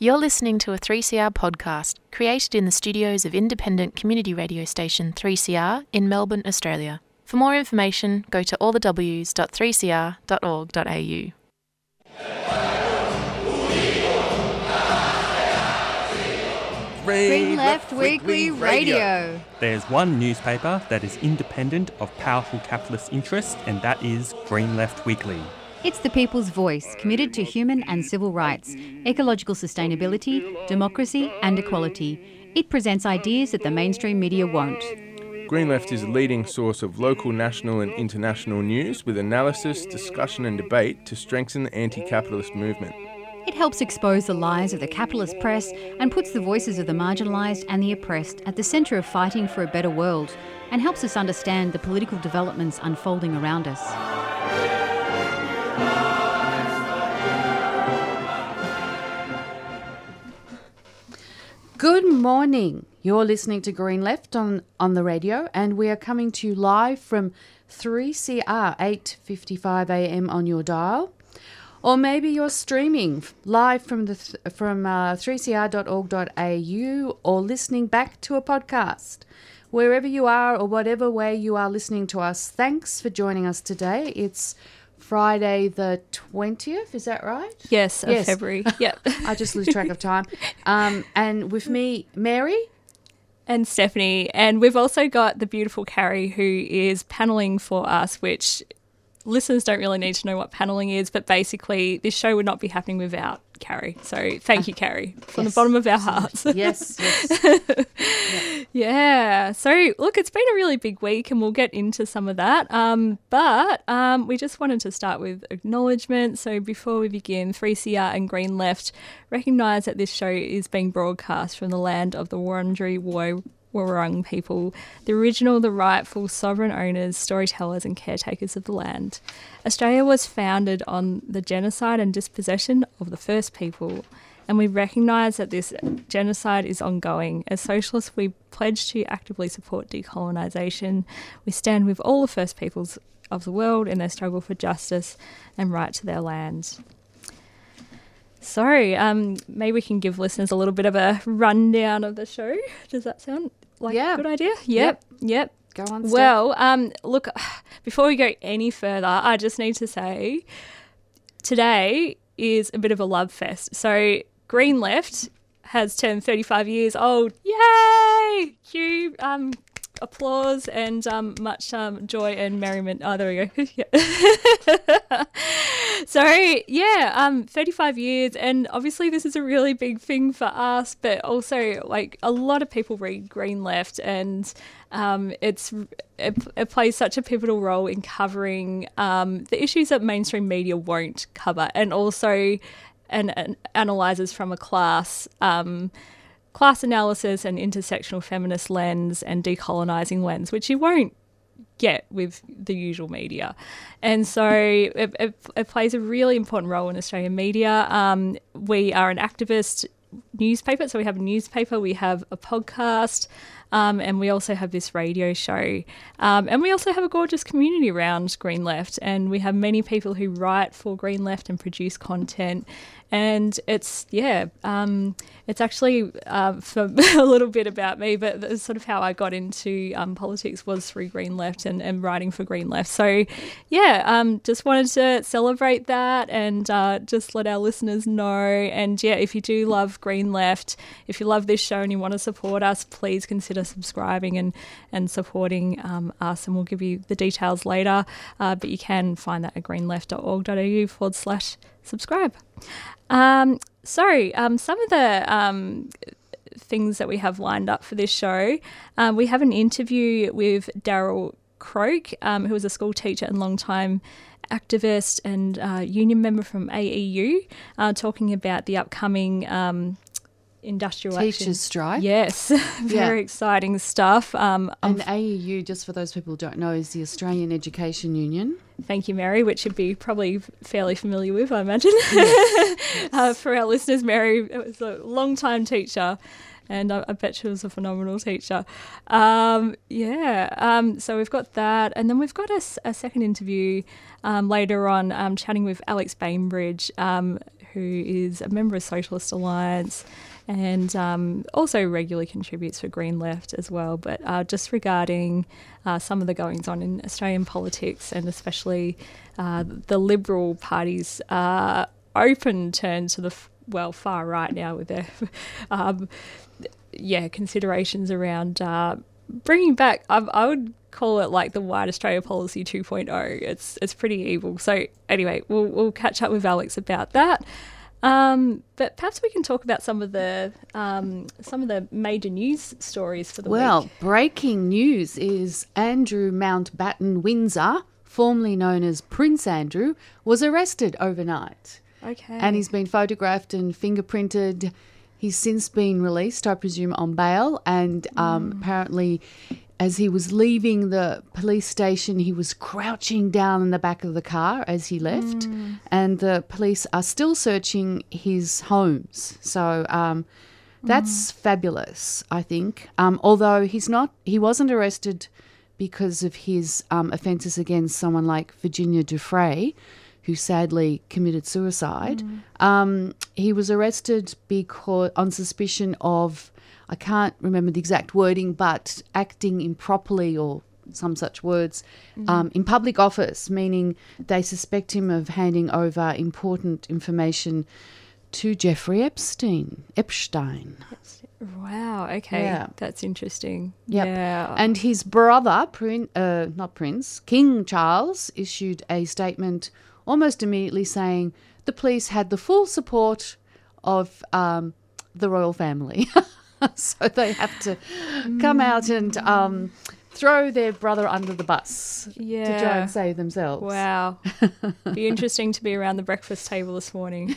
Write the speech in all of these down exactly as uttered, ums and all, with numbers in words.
You're listening to a three C R podcast created in the studios of independent community radio station three C R in Melbourne, Australia. For more information, go to all the w s dot three c r dot org dot a u. Green Left Weekly Radio. There's one newspaper that is independent of powerful capitalist interests, and that is Green Left Weekly. It's the people's voice, committed to human and civil rights, ecological sustainability, democracy and equality. It presents ideas that the mainstream media won't. Green Left is a leading source of local, national and international news with analysis, discussion and debate to strengthen the anti-capitalist movement. It helps expose the lies of the capitalist press and puts the voices of the marginalised and the oppressed at the centre of fighting for a better world, and helps us understand the political developments unfolding around us. Good morning. You're listening to Green Left on, on the radio, and we are coming to you live from three C R, eight fifty-five a m on your dial. Or maybe you're streaming live from the th- from uh, three c r dot org dot a u or listening back to a podcast. Wherever you are or whatever way you are listening to us, thanks for joining us today. It's Friday the twentieth, is that right? Yes, of yes. February. Yep. I just lose track of time. Um, and with me, Mary. And Stephanie. And we've also got the beautiful Carrie, who is panelling for us, which listeners don't really need to know what panelling is, but basically this show would not be happening without Carrie. So thank you, Carrie, from yes, the bottom of our hearts. Yes, yes. yeah. yeah. So, look, it's been a really big week and we'll get into some of that. Um, but um, we just wanted to start with acknowledgement. So before we begin, three C R and Green Left recognise that this show is being broadcast from the land of the Wurundjeri Woi Wurrung people, the original, the rightful sovereign owners, storytellers and caretakers of the land. Australia was founded on the genocide and dispossession of the First People, and we recognise that this genocide is ongoing. As socialists, we pledge to actively support decolonisation. We stand with all the First Peoples of the world in their struggle for justice and right to their land. So, um, maybe we can give listeners a little bit of a rundown of the show. Does that sound like yeah. a good idea? Yep, Yep. yep. Go on, Steph. Well, um, look, before we go any further, I just need to say today is a bit of a love fest. So Green Left has turned thirty-five years old. Yay! Cue um, applause and um, much um, joy and merriment. Oh, there we go. So, yeah, um, thirty-five years, and obviously this is a really big thing for us, but also, like, a lot of people read Green Left, and um, it's it, it plays such a pivotal role in covering um, the issues that mainstream media won't cover, and also and, and analyses from a class um, class analysis and intersectional feminist lens and decolonising lens, which you won't get with the usual media. And so it, it, it plays a really important role in Australian media. Um, we are an activist newspaper, so we have a newspaper, we have a podcast, um, and we also have this radio show. Um, and we also have a gorgeous community around Green Left, and we have many people who write for Green Left and produce content. And it's, yeah, um, it's actually uh, for a little bit about me, but that's sort of how I got into um, politics was through Green Left and, and writing for Green Left. So, yeah, um, just wanted to celebrate that and uh, just let our listeners know. And, yeah, if you do love Green Left, if you love this show and you want to support us, please consider subscribing and, and supporting um, us. And we'll give you the details later, uh, but you can find that at greenleft dot org dot a u forward slash subscribe. Um, so um, some of the um, things that we have lined up for this show, um, we have an interview with Daryl Croak, um, who is a school teacher and long-time activist and uh, union member from A E U, uh, talking about the upcoming um, industrial Teachers' action. strike. Yes, very Yeah. exciting stuff. Um, And of- A E U, just for those people who don't know, is the Australian Education Union. Thank you, Mary, which you'd be probably fairly familiar with, I imagine. Yes. Yes. uh, for our listeners, Mary was a long-time teacher, and I, I bet she was a phenomenal teacher. Um, yeah, um, so we've got that, and then we've got a, a second interview um, later on, um, chatting with Alex Bainbridge, um, who is a member of Socialist Alliance and um, also regularly contributes for Green Left as well, but uh, just regarding uh, some of the goings-on in Australian politics and especially uh, the Liberal Party's uh, open turn to the, f- well, far right now with their, um, yeah, considerations around uh, bringing back, I, I would call it like the White Australia Policy two point oh. It's it's pretty evil. So anyway, we'll we'll catch up with Alex about that. Um, but perhaps we can talk about some of the um, some of the major news stories for the Well, week. breaking news is Andrew Mountbatten Windsor, formerly known as Prince Andrew, was arrested overnight. Okay. And he's been photographed and fingerprinted. He's since been released, I presume, on bail. And um, mm. apparently, as he was leaving the police station, he was crouching down in the back of the car as he left. Mm. And the police are still searching his homes. So um, that's mm. fabulous, I think. Um, although he's not, he wasn't arrested because of his um, offences against someone like Virginia Giuffre, who sadly committed suicide. Mm. Um, he was arrested because on suspicion of, I can't remember the exact wording, but acting improperly or some such words mm. um, in public office, meaning they suspect him of handing over important information to Jeffrey Epstein. Epstein. Wow, okay. Yeah. That's interesting. Yep. Yeah. And his brother, Prin- uh, not Prince, King Charles, issued a statement almost immediately saying the police had the full support of um, the royal family. So they have to come out and um, throw their brother under the bus yeah. to try and save themselves. Wow. Be interesting to be around the breakfast table this morning.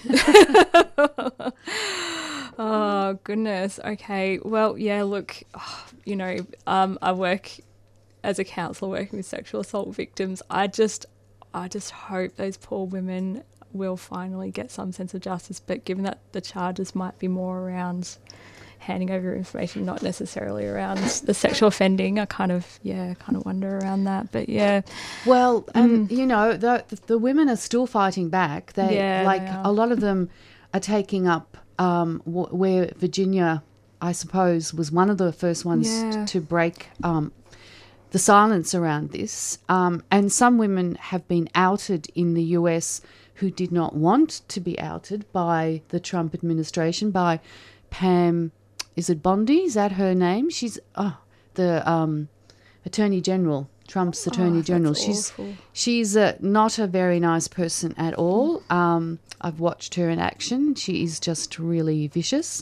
Oh, goodness. Okay. Well, yeah, look, oh, you know, um, I work as a counsellor working with sexual assault victims. I just... I just hope those poor women will finally get some sense of justice, but given that the charges might be more around handing over information, not necessarily around the sexual offending, I kind of, yeah, kind of wonder around that. But, yeah. Well, and, mm. you know, the, the women are still fighting back. They yeah, Like, they a lot of them are taking up um, w- where Virginia, I suppose, was one of the first ones yeah. to break um the silence around this, um, and some women have been outed in the U S who did not want to be outed by the Trump administration, by Pam, is it Bondi? Is that her name? She's oh, the um, Attorney General, Trump's Attorney oh, General. That's she's awful. she's a, not a very nice person at all. Um, I've watched her in action. She is just really vicious.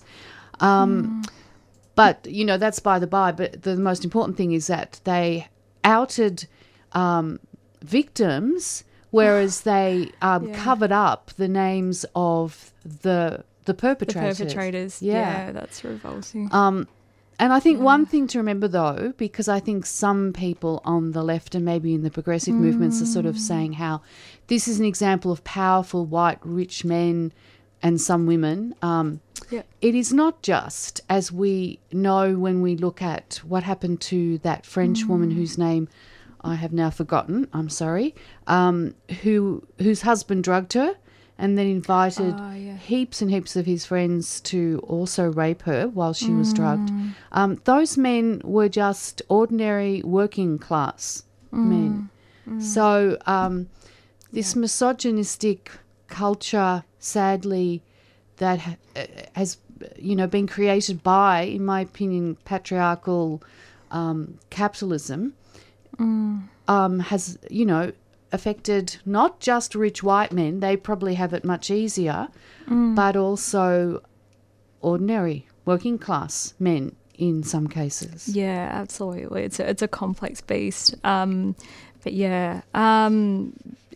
Um, mm. But, you know, that's by the by. But the most important thing is that they outed um, victims, whereas they um, yeah. covered up the names of the the perpetrators. The perpetrators, yeah. yeah that's revolting. Um, and I think yeah. one thing to remember, though, because I think some people on the left and maybe in the progressive mm. movements are sort of saying how this is an example of powerful white rich men and some women. Um, yeah. It is not just, as we know when we look at what happened to that French mm. woman whose name I have now forgotten, I'm sorry, um, who whose husband drugged her and then invited oh, yeah. heaps and heaps of his friends to also rape her while she mm. was drugged. Um, those men were just ordinary working class mm. men. Mm. So um, this yeah. misogynistic culture, sadly, that ha- has, you know, been created by, in my opinion, patriarchal um, capitalism, mm. um, has, you know, affected not just rich white men, they probably have it much easier, mm. but also ordinary working class men in some cases. Yeah, absolutely. It's a, it's a complex beast. Um, but yeah, um,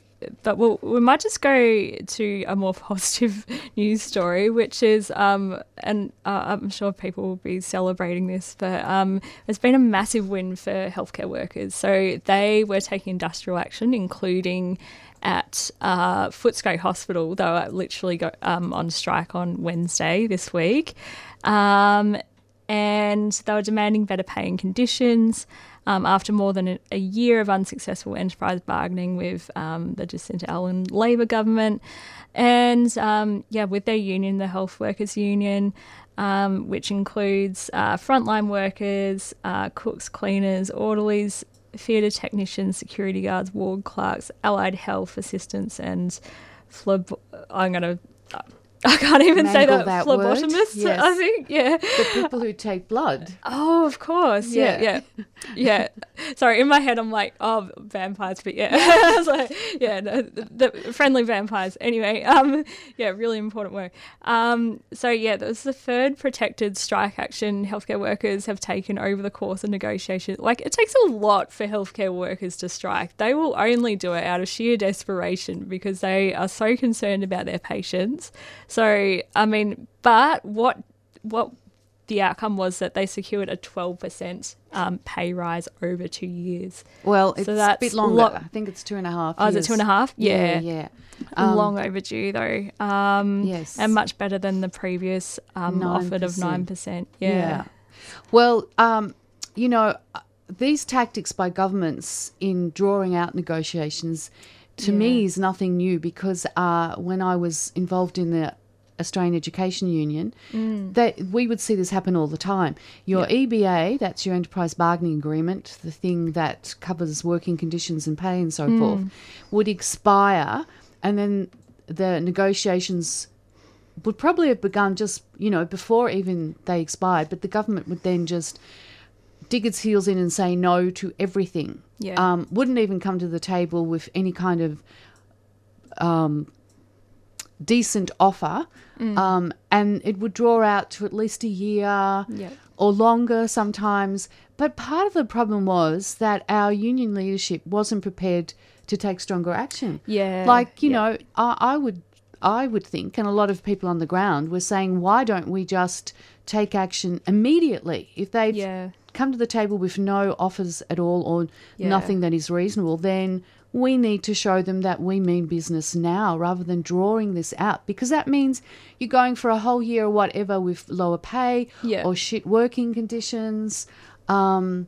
but we'll, we might just go to a more positive news story, which is, um, and uh, I'm sure people will be celebrating this, but um, it's been a massive win for healthcare workers. So they were taking industrial action, including at uh, Footscray Hospital. They were literally go, um, on strike on Wednesday this week. Um, and they were demanding better pay and conditions. um, after more than a, a year of unsuccessful enterprise bargaining with um, the Jacinta Allen Labor government. And, um, yeah, with their union, the Health Workers Union, um, which includes uh, frontline workers, uh, cooks, cleaners, orderlies, theatre technicians, security guards, ward clerks, allied health assistants, and phleb- I'm going to... Uh, I can't even Mangle say that, that phlebotomists, word. Yes. I think, yeah. The people who take blood. Oh, of course, yeah, Yeah. yeah, yeah. Sorry, in my head I'm like, oh, vampires, but yeah. I was like, yeah, no, the, the friendly vampires. Anyway, um, yeah, really important work. Um, so yeah, that was the third protected strike action healthcare workers have taken over the course of negotiation. Like, it takes a lot for healthcare workers to strike. They will only do it out of sheer desperation because they are so concerned about their patients. So, I mean, but what what the outcome was that they secured a twelve percent um, pay rise over two years. Well, it's So that's a bit longer. lo- I think it's two and a half Oh, is it years. two and a half? Yeah, Yeah. yeah. Um, Long overdue, though. Um, Yes. And much better than the previous um, offered of nine nine percent. Yeah. Yeah. Well, um, you know, these tactics by governments in drawing out negotiations, to me, Yeah. is nothing new because uh, when I was involved in the Australian Education Union, Mm. that we would see this happen all the time. Your Yeah. E B A, that's your enterprise bargaining agreement, the thing that covers working conditions and pay and so Mm. forth, would expire, and then the negotiations would probably have begun just, you know, before even they expired, but the government would then just dig its heels in and say no to everything. Yeah. Um, wouldn't even come to the table with any kind of um, decent offer, um, and it would draw out to at least a year Yeah. or longer sometimes. But part of the problem was that our union leadership wasn't prepared to take stronger action. Yeah. Like, you yeah. know, I, I would I would think, and a lot of people on the ground were saying, why don't we just take action immediately? If they've Yeah. come to the table with no offers at all or Yeah. nothing that is reasonable, then we need to show them that we mean business now rather than drawing this out, because that means you're going for a whole year or whatever with lower pay Yeah. or shit working conditions. Um,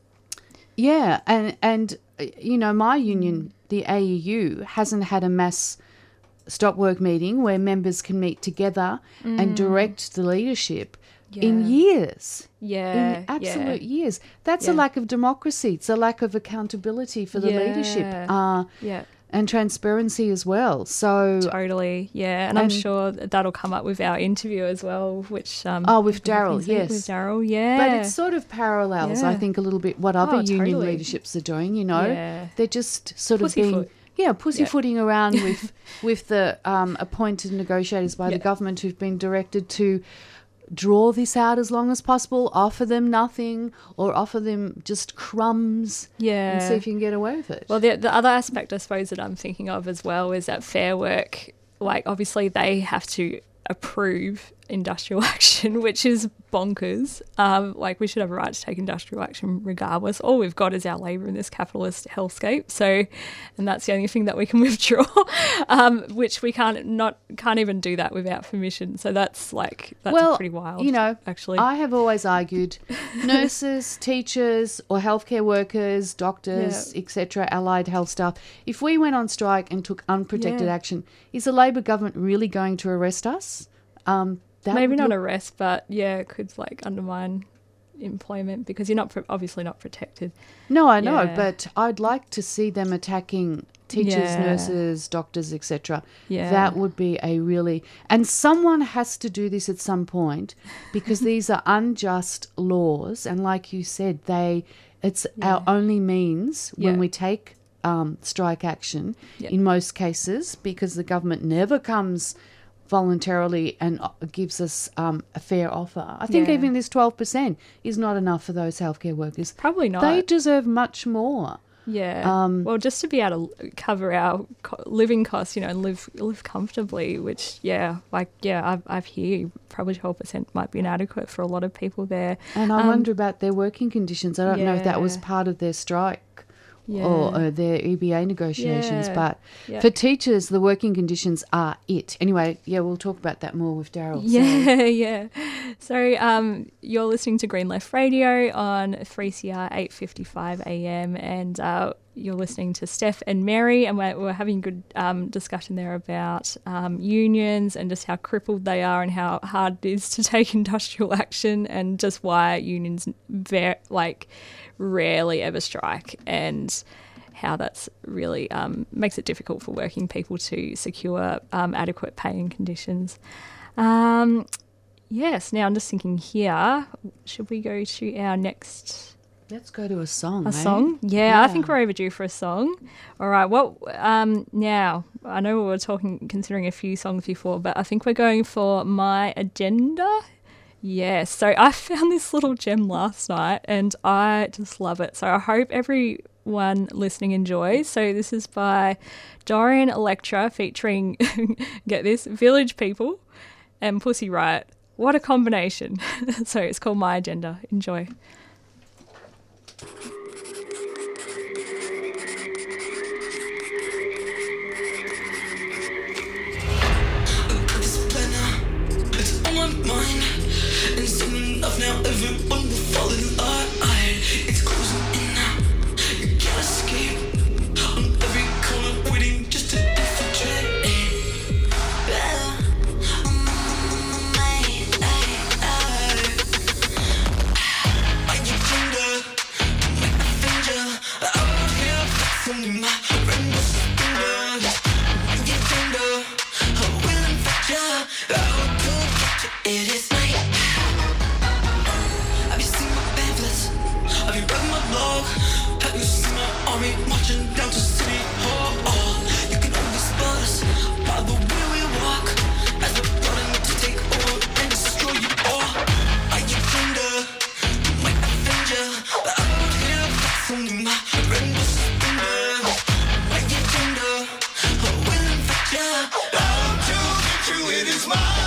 yeah, and, and uh, you know, my union, the A E U, hasn't had a mass stop work meeting where members can meet together and direct the leadership in Yeah. years. Yeah. In absolute yeah. years. That's a Yeah. lack of democracy. It's a lack of accountability for the leadership Yeah. uh, Yeah. and transparency as well. So, Totally, yeah, and I'm And- sure that that'll come up with our interview as well, which um, Oh, with we have Daryl, been seeing yes. with Daryl, yeah, but it sort of parallels, I Yeah. think, a little bit what other Oh, union totally. leaderships are doing, you know. Yeah. They're just sort of being... Pussyfoot. Yeah, pussyfooting around with with the um, appointed negotiators by Yeah. the government who've been directed to draw this out as long as possible, offer them nothing or offer them just crumbs yeah. and see if you can get away with it. Well, the the other aspect I suppose that I'm thinking of as well is that Fair Work, like obviously they have to approve industrial action, which is bonkers. Um, like we should have a right to take industrial action regardless. All we've got is our labour in this capitalist hellscape. So, and that's the only thing that we can withdraw, um, which we can't not can't even do that without permission. So that's like that's well, pretty wild. you know, actually, I have always argued nurses, teachers or healthcare workers, doctors, Yeah. et cetera, allied health staff, if we went on strike and took unprotected Yeah. action, is the Labor government really going to arrest us? Um, that maybe would not look- arrest, but yeah, it could like undermine employment because you're not pro- obviously not protected. No, I know, Yeah. but I'd like to see them attacking teachers, Yeah. nurses, doctors, et cetera. Yeah. That would be a really... And someone has to do this at some point because these are unjust laws. And like you said, they it's our only means when Yeah. we take um, strike action Yeah. in most cases, because the government never comes voluntarily and uh, gives us um, a fair offer. I think Yeah. even this twelve percent is not enough for those healthcare workers. Probably not. They deserve much more. Yeah. Um, well, just to be able to cover our co- living costs, you know, and live live comfortably, which, yeah, like, yeah, I've, I've here probably twelve percent might be inadequate for a lot of people there. And I Um, wonder about their working conditions. I don't know if that was Yeah. part of their strike Yeah. or uh, their E B A negotiations, Yeah. but Yeah. for teachers, the working conditions are it. Anyway, yeah, we'll talk about that more with Daryl. So- Yeah, yeah, So um, you're listening to Green Left Radio on three C R eight fifty-five A M, and uh, you're listening to Steph and Mary, and we're, we're having a good um, discussion there about um, unions and just how crippled they are and how hard it is to take industrial action, and just why unions ver- like rarely ever strike, and how that's really um, makes it difficult for working people to secure um, adequate pay and conditions. Um, yes, now I'm just thinking here, should we go to our next... Let's go to a song, A eh? song? Yeah, Yeah. I think we're overdue for a song. All right, well, um, now, I know we were talking, considering a few songs before, but I think we're going for My Agenda. Yes, so I found this little gem last night and I just love it. So I hope everyone listening enjoys. So this is by Dorian Electra featuring, get this, Village People and Pussy Riot. What a combination. So it's called My Agenda. Enjoy. Now everyone will fall in line. It's closing in now. You can't escape. On every corner, waiting just to infiltrate. Yeah. My agenda, my avenger. I'm here flexing my rainbow suspenders. My agenda, I will infect ya. I will protect you. It is my. Have you read my blog? Have you seen my army marching down to City Hall? Oh, you can only spot us by the way we walk, as we're running to take over and destroy you all. My agenda, my avenger, I'm out here flexing my rainbow suspenders. My agenda, I will infect ya. I'll do it true, it is mine.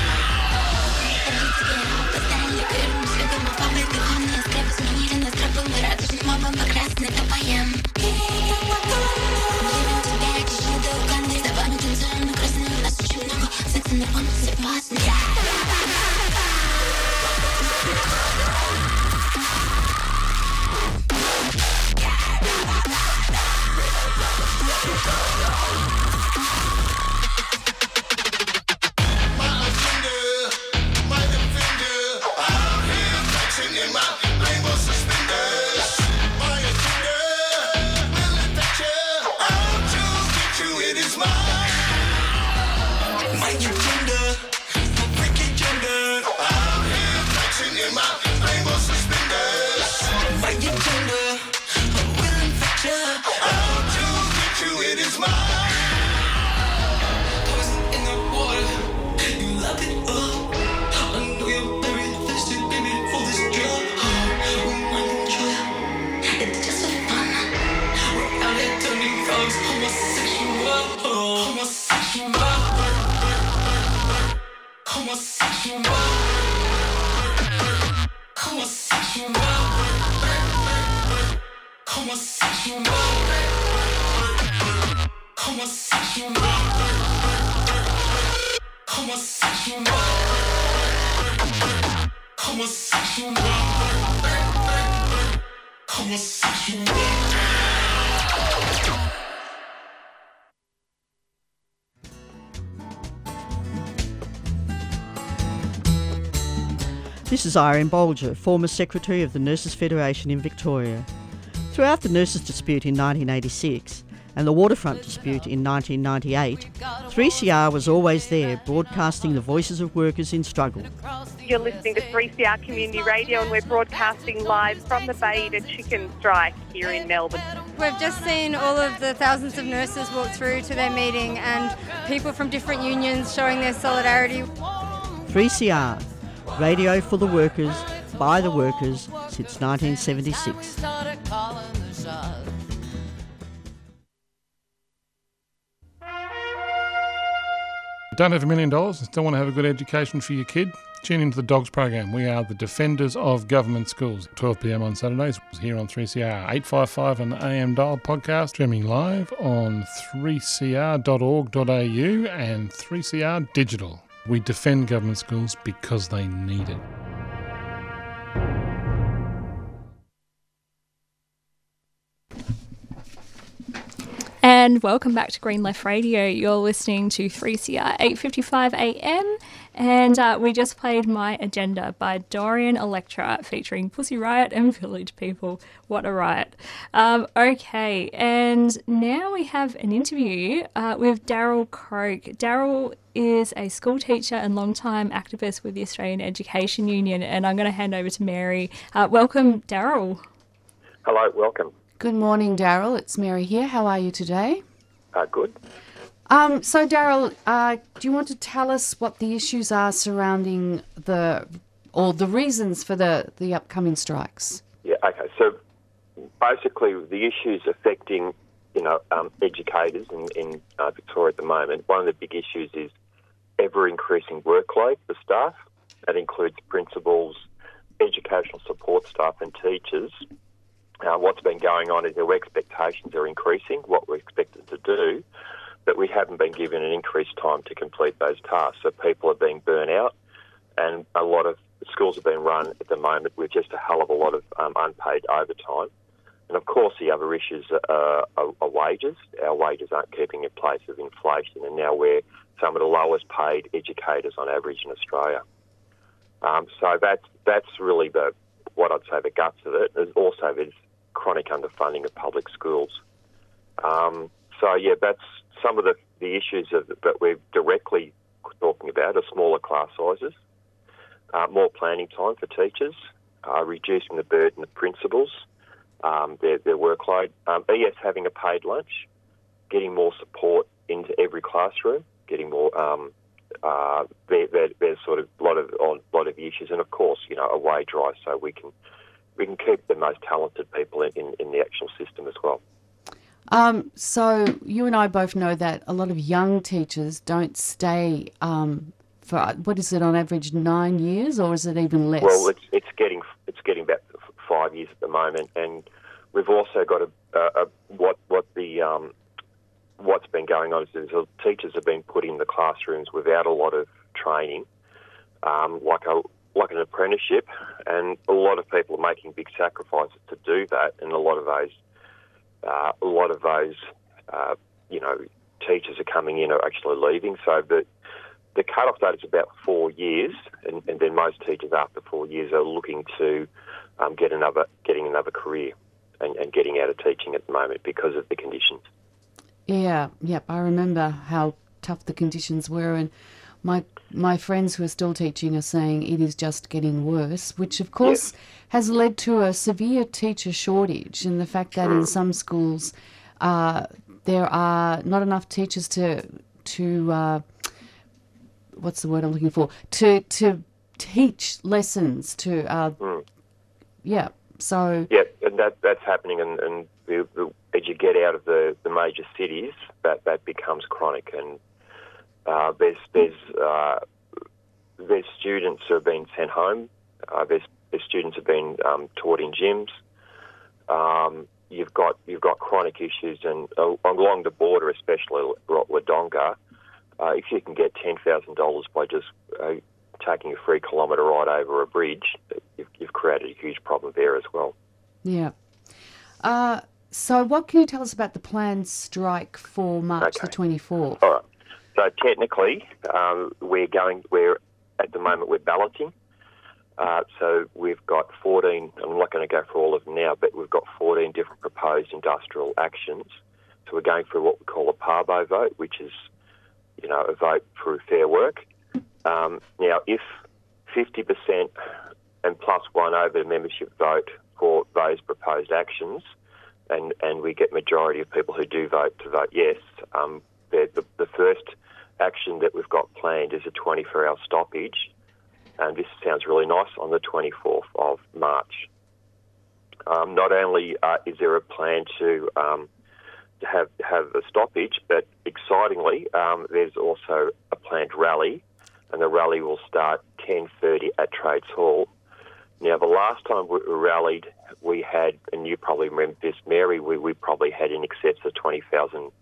This is Irene Bolger, former Secretary of the Nurses Federation in Victoria. Throughout the nurses' dispute in nineteen eighty-six and the waterfront dispute in nineteen ninety-eight, three C R was always there, broadcasting the voices of workers in struggle. You're listening to three C R Community Radio and we're broadcasting live from the Beta Chicken Strike here in Melbourne. We've just seen all of the thousands of nurses walk through to their meeting and people from different unions showing their solidarity. three C R, radio for the workers, by the workers, since nineteen seventy-six. Don't have a million dollars and still want to have a good education for your kid? Tune into the Dogs program. We are the defenders of government schools. twelve p m on Saturdays here on three C R. eight fifty-five on the A M dial podcast, streaming live on three c r dot org dot a u and three C R Digital. We defend government schools because they need it. And welcome back to Green Left Radio. You're listening to three C R eight fifty-five A M, and uh, we just played My Agenda by Dorian Electra featuring Pussy Riot and Village People. What a riot. Um, okay, and now we have an interview uh, with Daryl Croak. Daryl is a school teacher and long-time activist with the Australian Education Union, and I'm going to hand over to Mary. Uh, welcome, Daryl. Hello, welcome. Good morning, Daryl. It's Mary here. How are you today? Uh, good. Um, so, Daryl, uh, do you want to tell us what the issues are surrounding the, or the reasons for the, the upcoming strikes? Yeah, okay. So, basically, the issues affecting, you know, um, educators in, in uh, Victoria at the moment, one of the big issues is ever-increasing workload for staff. That includes principals, educational support staff and teachers. Uh, what's been going on is their expectations are increasing, what we're expected to do, but we haven't been given an increased time to complete those tasks. So people are being burnt out, and a lot of schools are being run at the moment with just a hell of a lot of um, unpaid overtime. And of course, the other issues are, are, are wages. Our wages aren't keeping in place with inflation, and now we're some of the lowest paid educators on average in Australia. Um, so that's that's really the what I'd say the guts of it. There's also there's chronic underfunding of public schools. Um, so yeah, that's some of the, the issues of, that we're directly talking about are smaller class sizes, uh, more planning time for teachers, uh, reducing the burden of principals, um, their, their workload, um, E S having a paid lunch, getting more support into every classroom, getting more. Um, uh, there, there, there's sort of a lot of a lot of issues, and of course, you know, a wage rise so we can. We can keep the most talented people in, in, in the actual system as well. Um, so you and I both know that a lot of young teachers don't stay um, for, what is it, on average nine years, or is it even less? Well, it's it's getting it's getting about five years at the moment, and we've also got a, a, a what what the um, what's been going on is that teachers have been put in the classrooms without a lot of training, um, like a like an apprenticeship, and a lot of people are making big sacrifices to do that, and a lot of those, uh, a lot of those, uh, you know, teachers are coming in are actually leaving. So the the cut-off date is about four years, and, and then most teachers after four years are looking to um, get another, getting another career, and, and getting out of teaching at the moment because of the conditions. Yeah, yep. I remember how tough the conditions were, and my my friends who are still teaching are saying it is just getting worse, which of course yes. has led to a severe teacher shortage, and the fact that mm. in some schools uh, there are not enough teachers to to uh, what's the word I'm looking for to to teach lessons to uh, mm. yeah. So yeah, and that that's happening, and, and the, the, as you get out of the, the major cities, that that becomes chronic. And Uh, there's there's uh, there's students who have been sent home. Uh, there's, there's students who have been um, taught in gyms. Um, you've got you've got chronic issues, and uh, along the border, especially Wodonga, uh, if you can get ten thousand dollars by just uh, taking a free kilometre ride over a bridge, you've, you've created a huge problem there as well. Yeah. Uh, so, what can you tell us about the planned strike for March okay. the twenty-fourth? All right. So technically, um, we're going. We're at the moment we're balloting. Uh, so we've got fourteen. I'm not going to go through all of them now, but we've got fourteen different proposed industrial actions. So we're going through what we call a parvo vote, which is, you know, a vote for fair work. Um, now, if fifty percent and plus one over membership vote for those proposed actions, and and we get majority of people who do vote to vote yes, um, the, the the first action that we've got planned is a twenty-four hour stoppage, and this sounds really nice, on the twenty-fourth of March. Um, not only uh, is there a plan to, um, to have have a stoppage, but excitingly, um, there's also a planned rally, and the rally will start ten thirty at Trades Hall. Now, the last time we rallied, we had, and you probably remember this, Mary, we, we probably had in excess of twenty thousand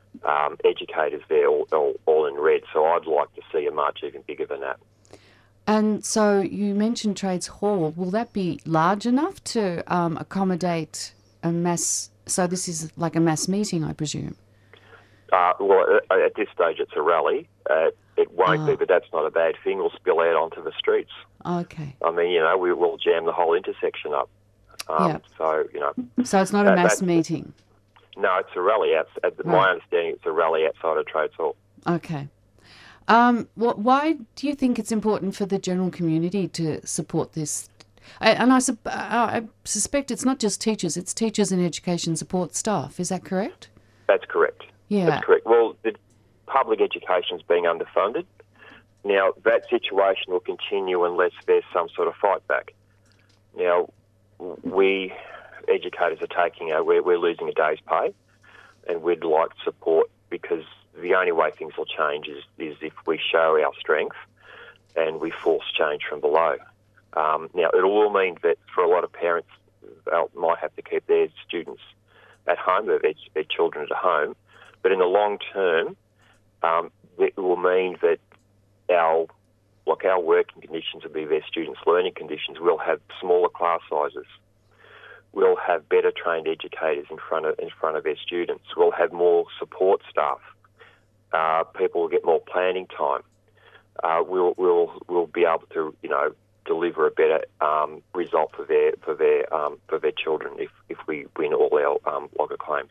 um, educators there, all, all, all in red. So I'd like to see a march even bigger than that. And so you mentioned Trades Hall. Will that be large enough to um, accommodate a mass? So this is like a mass meeting, I presume. Uh, well, at, at this stage, it's a rally. Uh, it won't Oh. be, but that's not a bad thing. We'll spill out onto the streets. Okay. I mean, you know, we will jam the whole intersection up. Um, Yeah. So, you know. So it's not a that- mass that- meeting. No, it's a rally. Out, at my Right. understanding, it's a rally outside of Trades Hall. Okay. Um, wh- why do you think it's important for the general community to support this? I, and I, sup- I I suspect it's not just teachers, it's teachers and education support staff. Is that correct? That's correct. Yeah. That's correct. Well, the public education is being underfunded. Now, that situation will continue unless there's some sort of fight back. Now, we educators are taking a, we're, we're losing a day's pay, and we'd like support, because the only way things will change is, is if we show our strength and we force change from below. Um, now, it will mean that for a lot of parents, they might have to keep their students at home, their, their children at home, but in the long term, um, it will mean that our like our working conditions will be their students' learning conditions. We'll have smaller class sizes. We'll have better trained educators in front of in front of their students. We'll have more support staff. Uh, people will get more planning time. Uh, we'll we'll we'll be able to you know deliver a better um, result for their for their um, for their children if, if we win all our um, logger claims.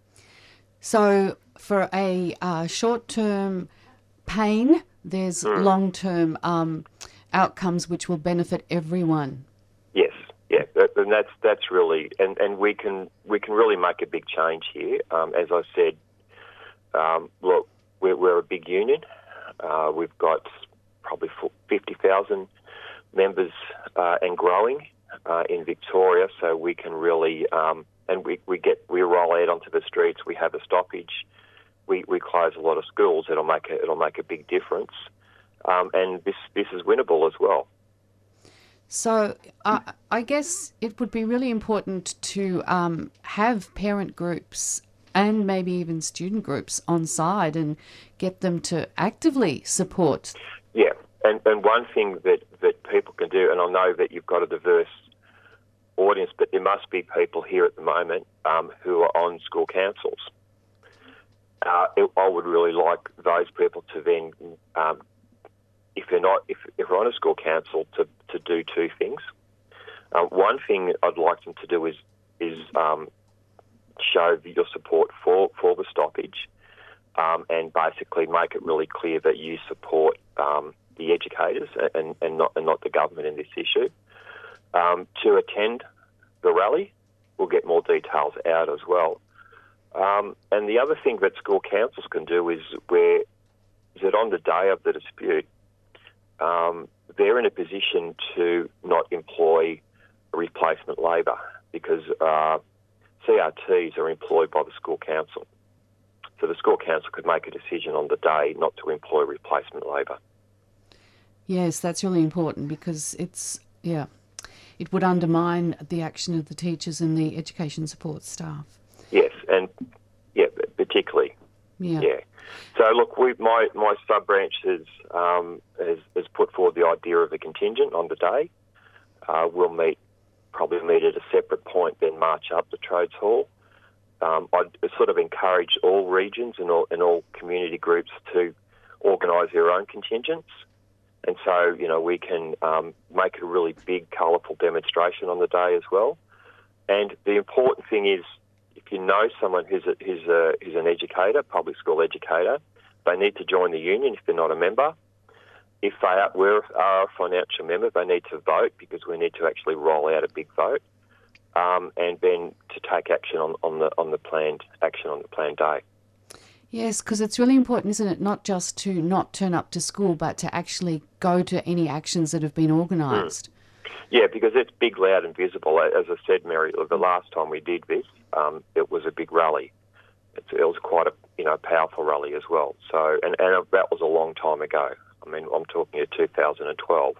So for a uh, short-term pain, there's Mm. long-term um, outcomes which will benefit everyone. Yes, yeah, that- and that's that's really, and, and we can we can really make a big change here. Um, as I said, um, look, we're, we're a big union. Uh, we've got probably fifty thousand members uh, and growing uh, in Victoria, so we can really, um, and we, we get we roll out onto the streets. We have a stoppage. We, we close a lot of schools. It'll make a, it'll make a big difference, um, and this this is winnable as well. So uh, I guess it would be really important to um, have parent groups and maybe even student groups on side and get them to actively support. Yeah, and, and one thing that, that people can do, and I know that you've got a diverse audience, but there must be people here at the moment um, who are on school councils. Uh, it, I would really like those people to then, um, if they're not, if, if they're on a school council, to, to do two things. Um, one thing I'd like them to do is is um, show your support for, for the stoppage, um, and basically make it really clear that you support um, the educators and, and not and not the government in this issue. Um, to attend the rally, we'll get more details out as well. Um, and the other thing that school councils can do is where is that on the day of the dispute, um, they're in a position to not employ replacement labour, because uh, C R Ts are employed by the school council. So the school council could make a decision on the day not to employ replacement labour. Yes, that's really important, because it's, yeah, it would undermine the action of the teachers and the education support staff. Yes, and yeah, particularly. Yeah. Yeah. So look, we my my sub branch has, um, has has put forward the idea of a contingent on the day. Uh, we'll meet probably meet at a separate point, then march up to Trades Hall. Um, I'd sort of encourage all regions and all and all community groups to organise their own contingents, and so you know we can um, make a really big, colourful demonstration on the day as well. And the important thing is, if you know someone who's a, who's a, who's an educator, public school educator, they need to join the union if they're not a member. If they are, were, are a financial member, they need to vote, because we need to actually roll out a big vote, um, and then to take action on, on the on the planned action on the planned day. Yes, because it's really important, isn't it, not just to not turn up to school, but to actually go to any actions that have been organised. Mm. Yeah, because it's big, loud and visible. As I said, Mary, the last time we did this, um, it was a big rally. It's, it was quite a you know powerful rally as well. So, and, and that was a long time ago. I mean, I'm talking of two thousand twelve.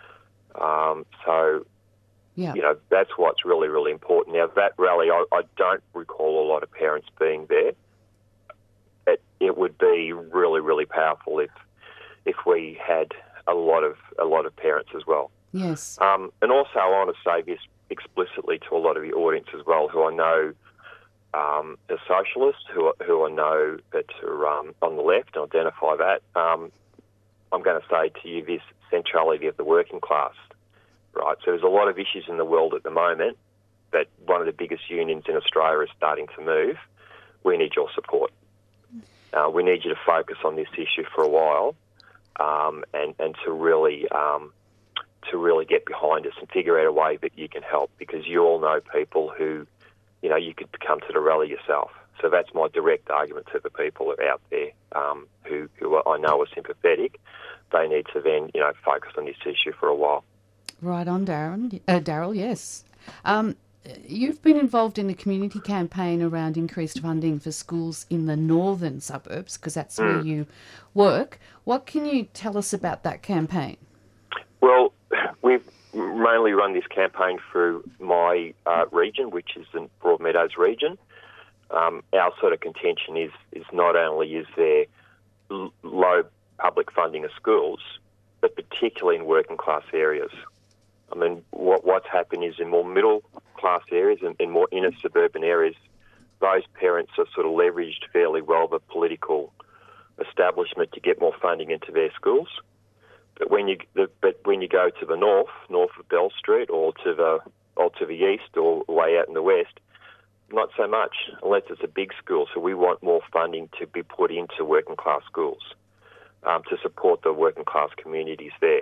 Um, so, yeah. you know, that's what's really, really important. Now, that rally, I, I don't recall a lot of parents being there. it would be really, really powerful if if we had a lot of a lot of parents as well. Yes. Um, and also, I want to say this explicitly to a lot of the audience as well, who I know um, are socialists, who who I know that are um, on the left, and identify that. Um, I'm going to say to you this centrality of the working class, right? So there's a lot of issues in the world at the moment that one of the biggest unions in Australia is starting to move. We need your support. Uh, we need you to focus on this issue for a while, um, and and to really um, to really get behind us and figure out a way that you can help, because you all know people who, you know, you could come to the rally yourself. So that's my direct argument to the people out there um, who who I know are sympathetic. They need to then, you know, focus on this issue for a while. Right on, Darren. Uh, Daryl, yes. Um, you've been involved in a community campaign around increased funding for schools in the northern suburbs, because that's mm. where you work. What can you tell us about that campaign? Well, we've mainly run this campaign through my uh, region, which is the Broadmeadows region. Um, our sort of contention is, is not only is there l- low public funding of schools, but particularly in working class areas. I mean, what, what's happened is in more middle class areas and in more inner suburban areas, those parents are sort of leveraged fairly well the political establishment to get more funding into their schools. But when you the, but when you go to the north, north of Bell Street, or to the or to the east, or way out in the west, not so much, unless it's a big school. So we want more funding to be put into working class schools um, to support the working class communities there.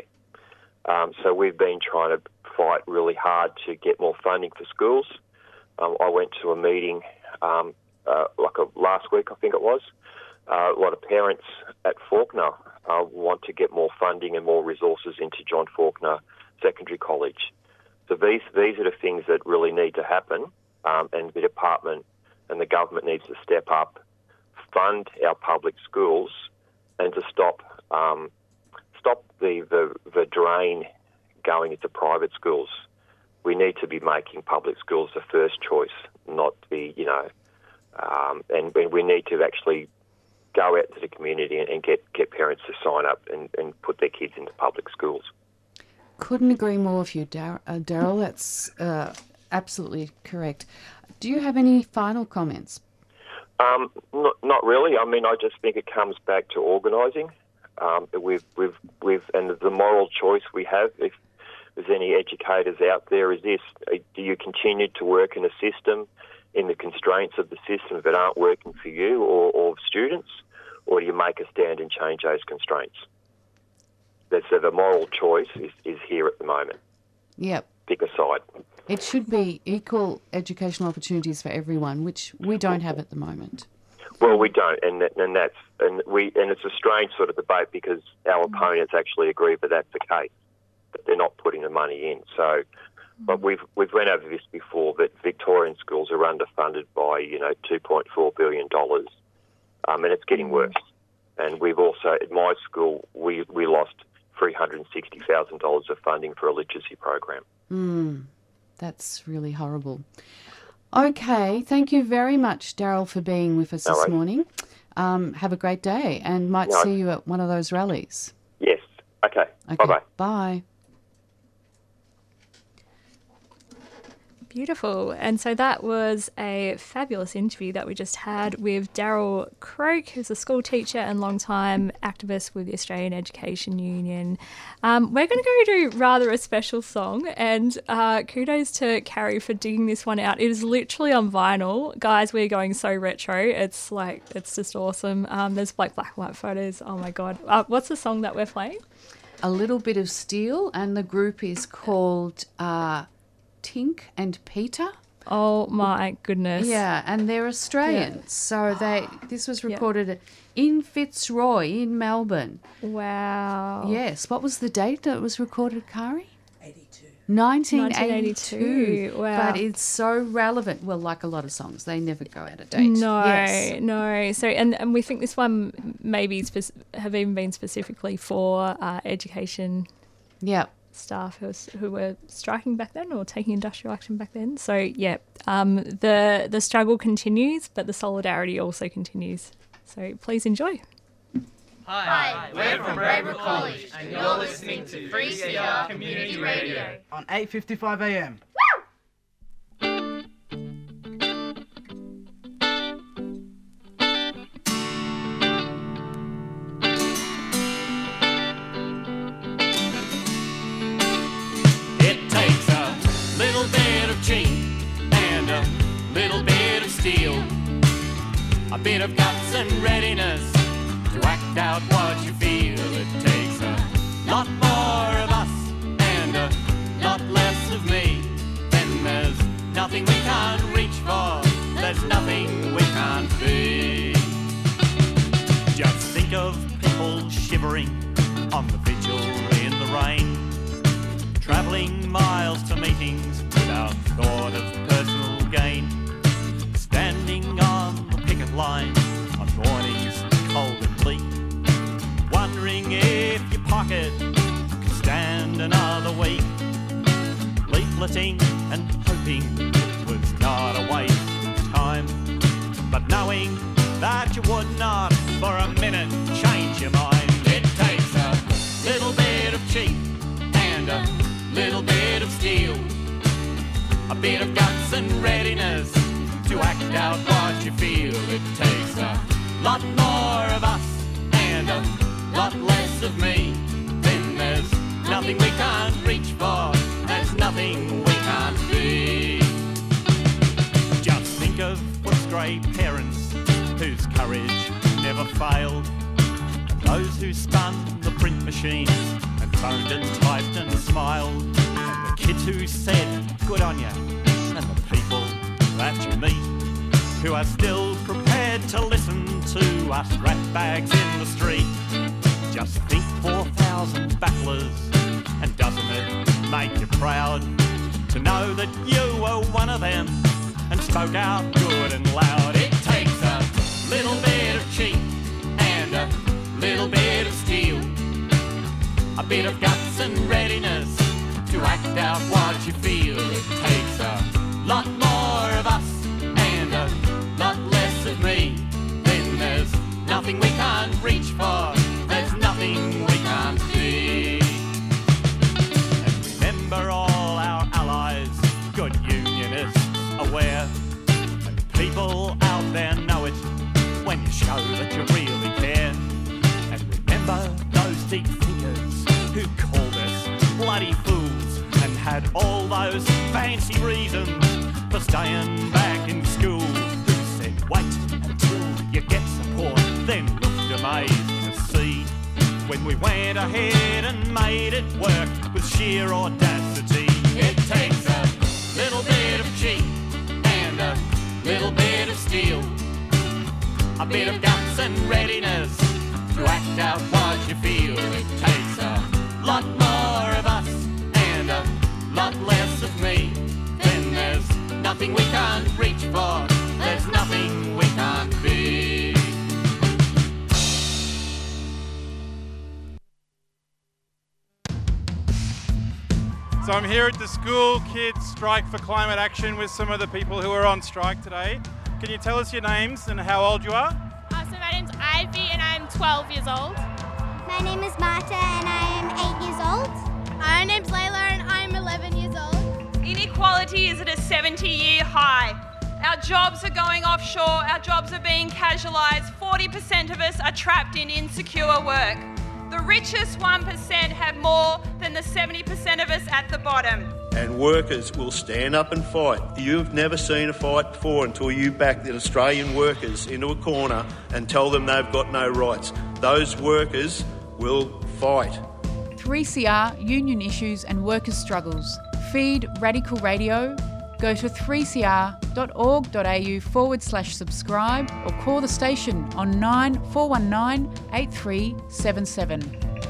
Um, so we've been trying to fight really hard to get more funding for schools. Um, I went to a meeting um, uh, like a, last week, I think it was. Uh, a lot of parents at Fawkner uh, want to get more funding and more resources into John Fawkner Secondary College. So these these are the things that really need to happen, um, and the department and the government needs to step up, fund our public schools, and to stop um, stop the, the, the drain going into private schools. We need to be making public schools the first choice, not the, you know, um, and, and we need to actually go out to the community and, and get, get parents to sign up and, and put their kids into public schools. Couldn't agree more with you, Dar- uh, Daryl. That's uh, absolutely correct. Do you have any final comments? Um, not, not really. I mean, I just think it comes back to organising. Um, we've, we've, we've, and the moral choice we have, if there's any educators out there, is this: do you continue to work in a system, in the constraints of the system that aren't working for you or, or students, or do you make a stand and change those constraints? That's so the moral choice is, is here at the moment. Yep. Pick a side. It should be equal educational opportunities for everyone, which we don't have at the moment. Well, we don't, and and that's and we and it's a strange sort of debate because our opponents actually agree that that's the case, that they're not putting the money in. So, but we've we've went over this before, that Victorian schools are underfunded by you know two point four billion dollars, um, and it's getting worse. And we've also at my school we we lost three hundred sixty thousand dollars of funding for a literacy program. Mm, that's really horrible. Okay, thank you very much, Daryl, for being with us no this worries. morning. Um, have a great day, and might No. see you at one of those rallies. Yes. Okay. Okay. Bye-bye. Bye. Beautiful. And so that was a fabulous interview that we just had with Daryl Croak, who's a school teacher and long-time activist with the Australian Education Union. Um, we're going to go do rather a special song, and uh, kudos to Carrie for digging this one out. It is literally on vinyl. Guys, we're going so retro. It's like, it's just awesome. Um, there's like black and white photos. Oh my God. Uh, what's the song that we're playing? A Little Bit of Steel, and the group is called Uh, Tink and Peter. Oh my goodness. Yeah, and they're Australians. Yeah. So they this was recorded in Fitzroy in Melbourne. Wow. Yes. What was the date that it was recorded, Kari? eighty-two. nineteen eighty-two. nineteen eighty-two. Wow. But it's so relevant. Well, like a lot of songs, they never go out of date. No, Yes. no. So, and, and we think this one maybe spec- have even been specifically for uh, education Yeah. staff who, was, who were striking back then or taking industrial action back then. So, yeah, um, the the struggle continues, but the solidarity also continues. So please enjoy. Hi, we're from Braybrook College and you're listening to three C R Community Radio on eight fifty-five A M. It takes a little bit of cheek and a little bit of steel, a bit of guts and readiness to act out what you feel. It takes a lot more of us and a lot less of me. Then there's nothing we can't reach for, there's nothing we can't be. Just think of people shivering on the vigil in the rain, travelling miles to meetings without thought of personal gain, standing on the picket line on mornings cold and bleak, wondering if your pocket could stand another week, leafleting and hoping it was not a waste of time, but knowing that you would not for a minute change your mind. It takes a little bit of cheek and a little bit of steel, a bit of guts and readiness to act out what you feel. It takes a lot more of us and a lot less of me. Then there's nothing we can't reach for, there's nothing we can't be. Just think of what's grey parents whose courage never failed, and those who spun the print machines and phoned and typed and smiled, and the kids who said good on ya, and the people that you meet who are still prepared to listen to us ratbags in the street. Just think four thousand battlers, and doesn't it make you proud to know that you were one of them and spoke out good and loud? It takes a little bit of cheek and a little bit of steel, a bit of guts and readiness to act out what you feel. It takes a lot more of us and a lot less of me. Then there's nothing we can't reach for, there's nothing we can't be. And remember all our allies, good unionists, aware, and people out there know it when you show that you really care. And remember those deep thinkers who called us bloody fools and had all those fancy reasons for staying back in school, who said wait until you get support, then looked amazed to see when we went ahead and made it work with sheer audacity. It takes a little bit of cheek and a little bit of steel, a bit of guts and readiness to act out what you feel. It takes a lot more of us and a lot less of me. Then there's nothing we can't reach for, there's nothing we can't be. So I'm here at the School Kids Strike for Climate Action with some of the people who are on strike today. Can you tell us your names and how old you are? Uh, so my name's Ivy and I'm twelve years old. My name is Marta and I am eight years old. My name's Layla and I'm eleven years old. Inequality is at a seventy-year high. Our jobs are going offshore, our jobs are being casualised, forty percent of us are trapped in insecure work. The richest one percent have more than the seventy percent of us at the bottom. And workers will stand up and fight. You've never seen a fight before until you back the Australian workers into a corner and tell them they've got no rights. Those workers will fight. three C R, Union Issues and Workers' Struggles. Feed Radical Radio. Go to three c r dot org dot a u forward slash subscribe or call the station on nine four one nine eight three seven seven.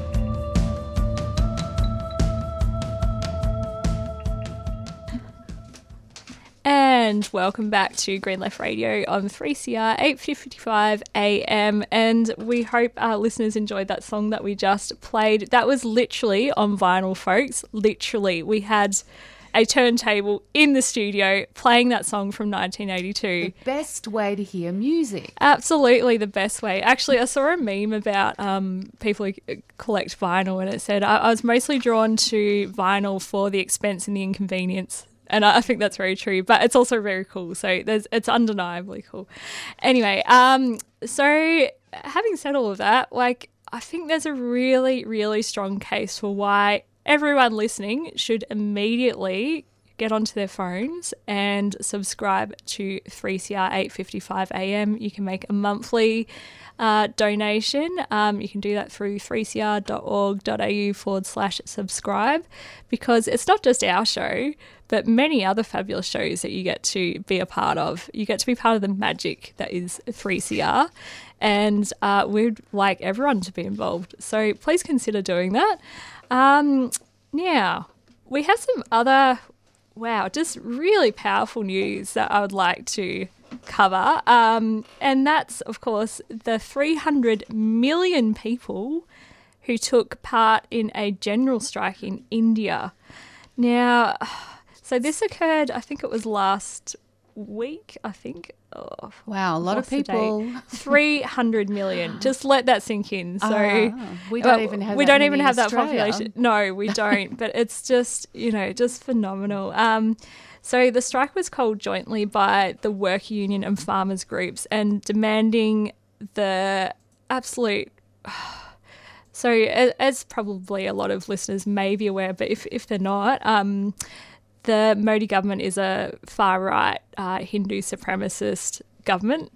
And welcome back to Green Left Radio on three C R eight fifty-five A M, and we hope our listeners enjoyed that song that we just played. That was literally on vinyl, folks. Literally. We had a turntable in the studio playing that song from nineteen eighty-two. The best way to hear music. Absolutely the best way. Actually, I saw a meme about um, people who collect vinyl, and it said, I, I was mostly drawn to vinyl for the expense and the inconvenience. And I, I think that's very true, but it's also very cool. So there's, it's undeniably cool. Anyway, um, so having said all of that, like, I think there's a really, really strong case for why everyone listening should immediately get onto their phones and subscribe to three C R eight fifty-five A M. You can make a monthly uh, donation. Um, you can do that through three c r dot org dot a u forward slash subscribe, because it's not just our show, but many other fabulous shows that you get to be a part of. You get to be part of the magic that is three C R, and uh, we'd like everyone to be involved. So please consider doing that. Um, now, we have some other, wow, just really powerful news that I would like to cover. Um, and that's, of course, the three hundred million people who took part in a general strike in India. Now, so this occurred, I think it was last week, I think. Oh, wow, a lot of people. three hundred million. Just let that sink in. So uh, we don't well, even have we that don't even in have Australia. that population. No, we don't. But it's just, you know, just phenomenal. Um, so the strike was called jointly by the work union and farmers groups, and demanding the absolute. So as, as probably a lot of listeners may be aware, but if if they're not. Um, The Modi government is a far-right uh, Hindu supremacist government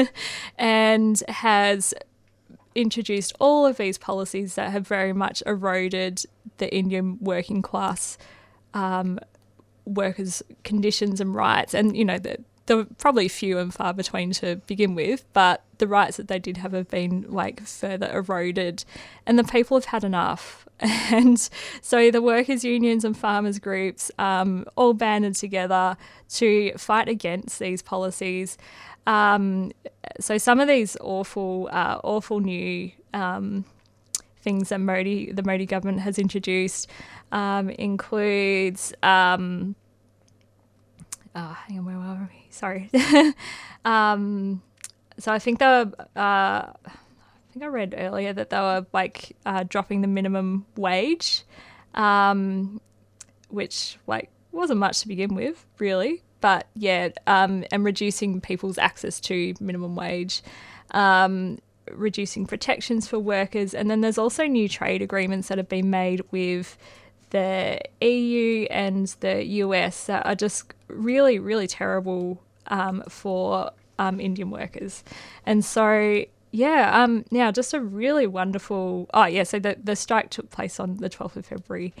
and has introduced all of these policies that have very much eroded the Indian working class um, workers' conditions and rights. And, you know, the, they're probably few and far between to begin with, but the rights that they did have have been, like, further eroded, and the people have had enough. And so the workers' unions and farmers' groups um, all banded together to fight against these policies. Um, so some of these awful, uh, awful new um, things that Modi, the Modi government has introduced um, includes... Um, oh, hang on, where were we? Sorry. um, so I think they were... Uh, I think I read earlier that they were like uh, dropping the minimum wage, um, which like wasn't much to begin with, really. But yeah, um, and reducing people's access to minimum wage, um, reducing protections for workers, and then there's also new trade agreements that have been made with the E U and the U S that are just really, really terrible um, for um, Indian workers, and so. Yeah, um, now just a really wonderful... Oh, yeah, so the, the strike took place on the twelfth of February.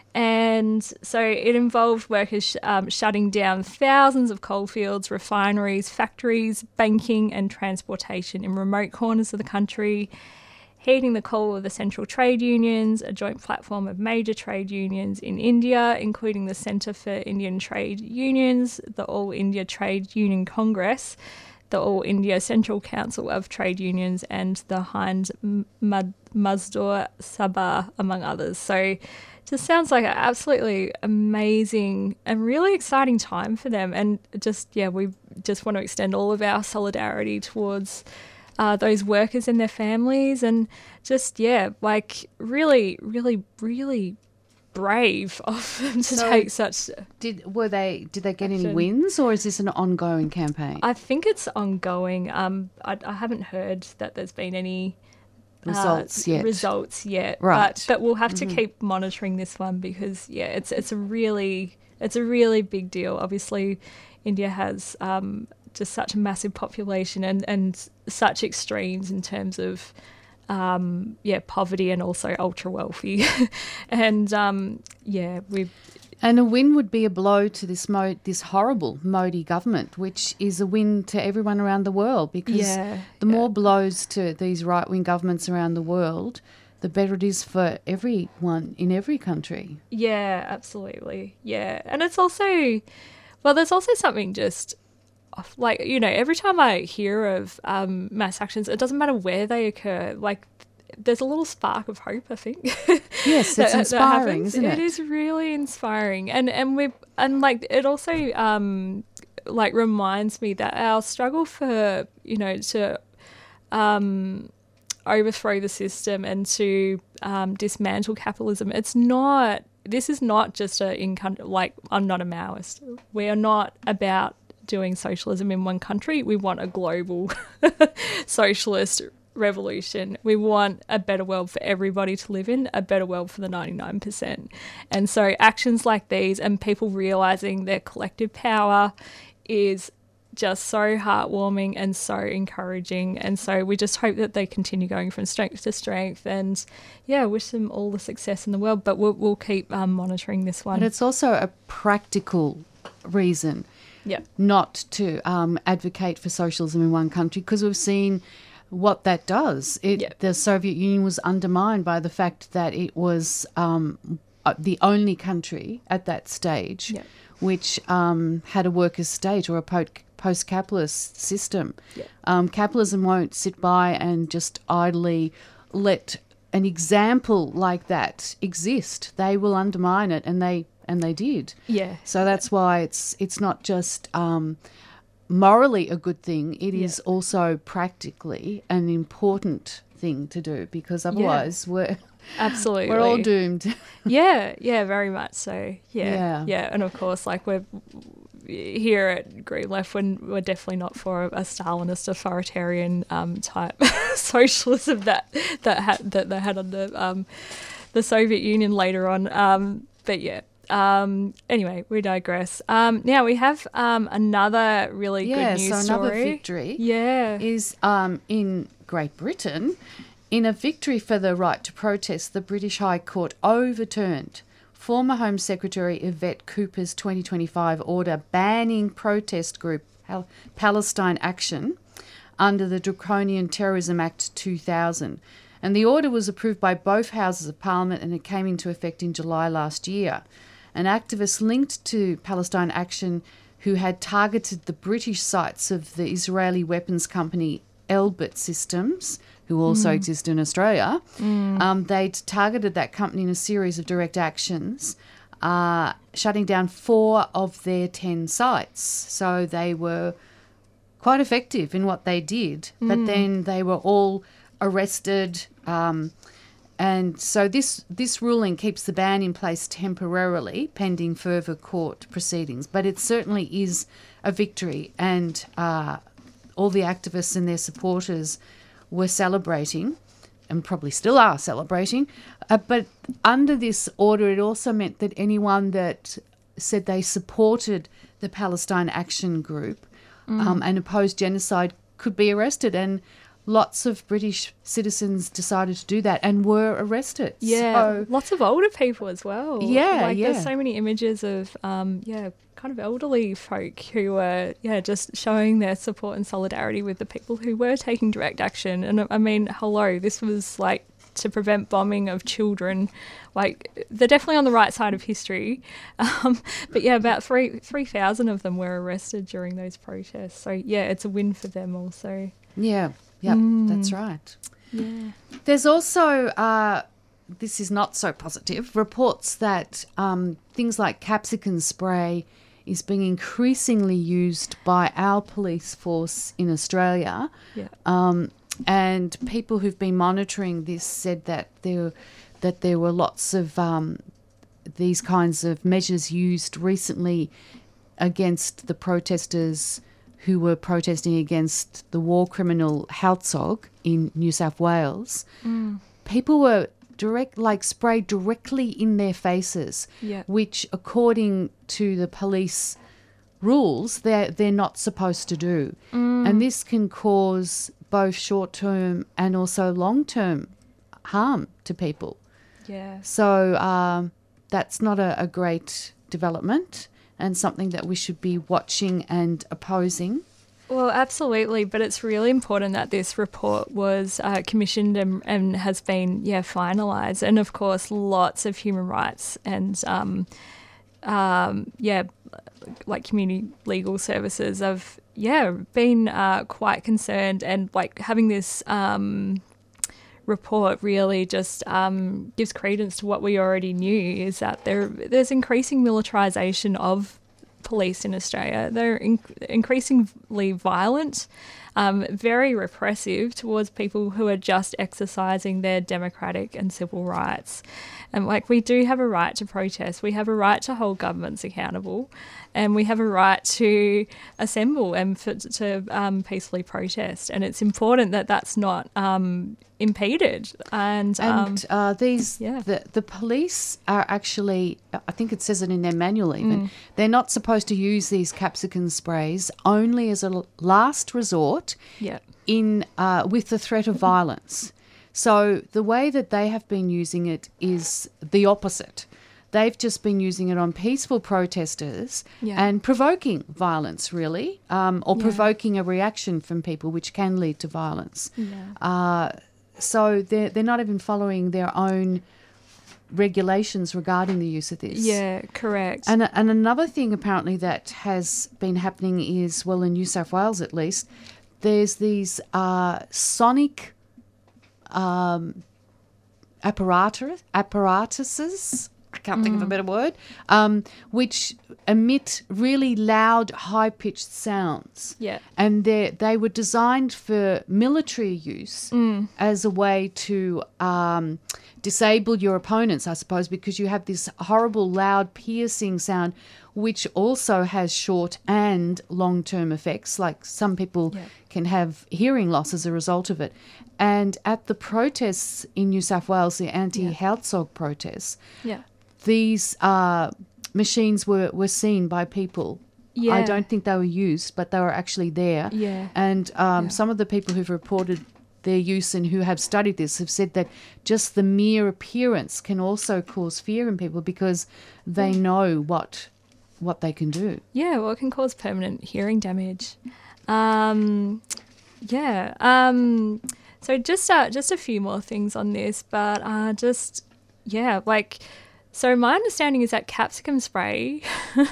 And so it involved workers um, shutting down thousands of coalfields, refineries, factories, banking and transportation in remote corners of the country, heeding the call of the Central Trade Unions, a joint platform of major trade unions in India, including the Centre for Indian Trade Unions, the All India Trade Union Congress, the All India Central Council of Trade Unions, and the Hind Mazdoor Sabha, among others. So it just sounds like an absolutely amazing and really exciting time for them. And just, yeah, we just want to extend all of our solidarity towards uh, those workers and their families, and just, yeah, like really, really, really brave of them to So take such... Did were they? Did they get any action. wins, or is this an ongoing campaign? I think it's ongoing. Um, I, I haven't heard that there's been any Results uh, yet. Results yet, Right. But, but we'll have to Mhm. keep monitoring this one, because yeah, it's it's a really it's a really big deal. Obviously, India has um, just such a massive population and and such extremes in terms of. Um, yeah, poverty and also ultra wealthy, and um, yeah, we. And a win would be a blow to this Mo- this horrible Modi government, which is a win to everyone around the world, because Yeah, the more blows to these right-wing governments around the world, the better it is for everyone in every country. Yeah, absolutely. Yeah, and it's also, well, there's also something just. Like, you know, every time I hear of um, mass actions, it doesn't matter where they occur. Like, there's a little spark of hope, I think. Yes, that- it's that inspiring, happens. isn't it? It is really inspiring, and and we and like it also um like reminds me that our struggle for you know to um overthrow the system and to um, dismantle capitalism. It's not. This is not just a in country. Like, I'm not a Maoist. We are not about doing socialism in one country. We want a global socialist revolution. We want a better world for everybody to live in, a better world for the ninety-nine percent. And so actions like these and people realising their collective power is just so heartwarming and so encouraging. And so we just hope that they continue going from strength to strength, and yeah, wish them all the success in the world. But we'll, we'll keep um, monitoring this one. But it's also a practical reason Yep. not to um, advocate for socialism in one country, because we've seen what that does. It, The Soviet Union was undermined by the fact that it was um, uh, the only country at that stage Yep. which um, had a workers' state or a po- post-capitalist system. Yep. Um, capitalism won't sit by and just idly let an example like that exist. They will undermine it, and they and they did. Yeah. So that's why it's it's not just um, morally a good thing. It is Yeah. also practically an important thing to do, because otherwise we're Absolutely. we're all doomed. yeah, yeah, very much so. Yeah, Yeah. yeah, and of course, like we're here at Green Left, when we're definitely not for a Stalinist authoritarian um, type socialism that that had that they had under um, the Soviet Union later on. Um, but yeah. Um, anyway, we digress. Um, now we have um, another really Yeah, good news so story. another victory Yeah. is um, in Great Britain. In a victory for the right to protest, the British High Court overturned former Home Secretary Yvette Cooper's twenty twenty-five order banning protest group Pal- Palestine Action under the Draconian Terrorism Act two thousand. And the order was approved by both houses of Parliament, and it came into effect in July last year. An activist linked to Palestine Action who had targeted the British sites of the Israeli weapons company Elbit Systems, who also Mm. exist in Australia. Mm. Um, they'd targeted that company in a series of direct actions, uh, shutting down four of their ten sites. So they were quite effective in what they did, but Mm. then they were all arrested. Um, and so this this ruling keeps the ban in place temporarily, pending further court proceedings. But it certainly is a victory, and uh, all the activists and their supporters were celebrating, and probably still are celebrating. Uh, but under this order, it also meant that anyone that said they supported the Palestine Action Group Mm. um, and opposed genocide could be arrested. And lots of British citizens decided to do that and were arrested. Yeah, So, lots of older people as well. Yeah, like yeah. There's so many images of, um, yeah, kind of elderly folk who were, yeah, just showing their support and solidarity with the people who were taking direct action. And I mean, hello, this was like to prevent bombing of children. Like, they're definitely on the right side of history. Um, but yeah, about three three thousand of them were arrested during those protests. So yeah, it's a win for them also. yeah, yep, Mm. that's right. Yeah. There's also, uh, this is not so positive, reports that um, things like capsicum spray is being increasingly used by our police force in Australia. Yeah. Um, and people who've been monitoring this said that there, that there were lots of um, these kinds of measures used recently against the protesters who were protesting against the war criminal Herzog in New South Wales. Mm. People were direct, like sprayed directly in their faces, Yeah. which, according to the police rules, they're they're not supposed to do, Mm. and this can cause both short-term and also long-term harm to people. Yeah. So um, that's not a, a great development, and something that we should be watching and opposing. Well, absolutely, but it's really important that this report was uh, commissioned and, and has been, yeah, finalised. And of course, lots of human rights and, um, um, yeah, like community legal services have, yeah, been uh, quite concerned, and like having this um, report really just um, gives credence to what we already knew, is that there there's increasing militarisation of police in Australia. They're in- increasingly violent, um, very repressive towards people who are just exercising their democratic and civil rights. And like, we do have a right to protest. We have a right to hold governments accountable, and we have a right to assemble and for, to um, peacefully protest. And it's important that that's not um, impeded. And, um, and uh, these, yeah. the, the police are actually, I think it says it in their manual even, Mm. they're not supposed to use these capsicum sprays only as a last resort yeah. in uh, with the threat of violence. So the way that they have been using it is the opposite. They've just been using it on peaceful protesters Yeah. and provoking violence, really, um, or Yeah. provoking a reaction from people, which can lead to violence. Yeah. Uh, so they're, they're not even following their own regulations regarding the use of this. Yeah, correct. And, and another thing apparently that has been happening is, well, in New South Wales at least, there's these uh, sonic um, apparatus, apparatuses, I can't think of a Mm. better word, um, which emit really loud, high-pitched sounds. Yeah. And they they were designed for military use Mm. as a way to um, disable your opponents, I suppose, because you have this horrible, loud, piercing sound, which also has short and long-term effects. Like some people Yeah. can have hearing loss as a result of it. And at the protests in New South Wales, the anti-Herzog protests, Yeah. these uh, machines were, were seen by people. Yeah. I don't think they were used, but they were actually there. Yeah. And um, some of the people who've reported their use and who have studied this have said that just the mere appearance can also cause fear in people because they Yeah. know what what they can do. Yeah, well, it can cause permanent hearing damage. Um, yeah. Um, so just uh, just a few more things on this, but uh, just yeah, like so. My understanding is that capsicum spray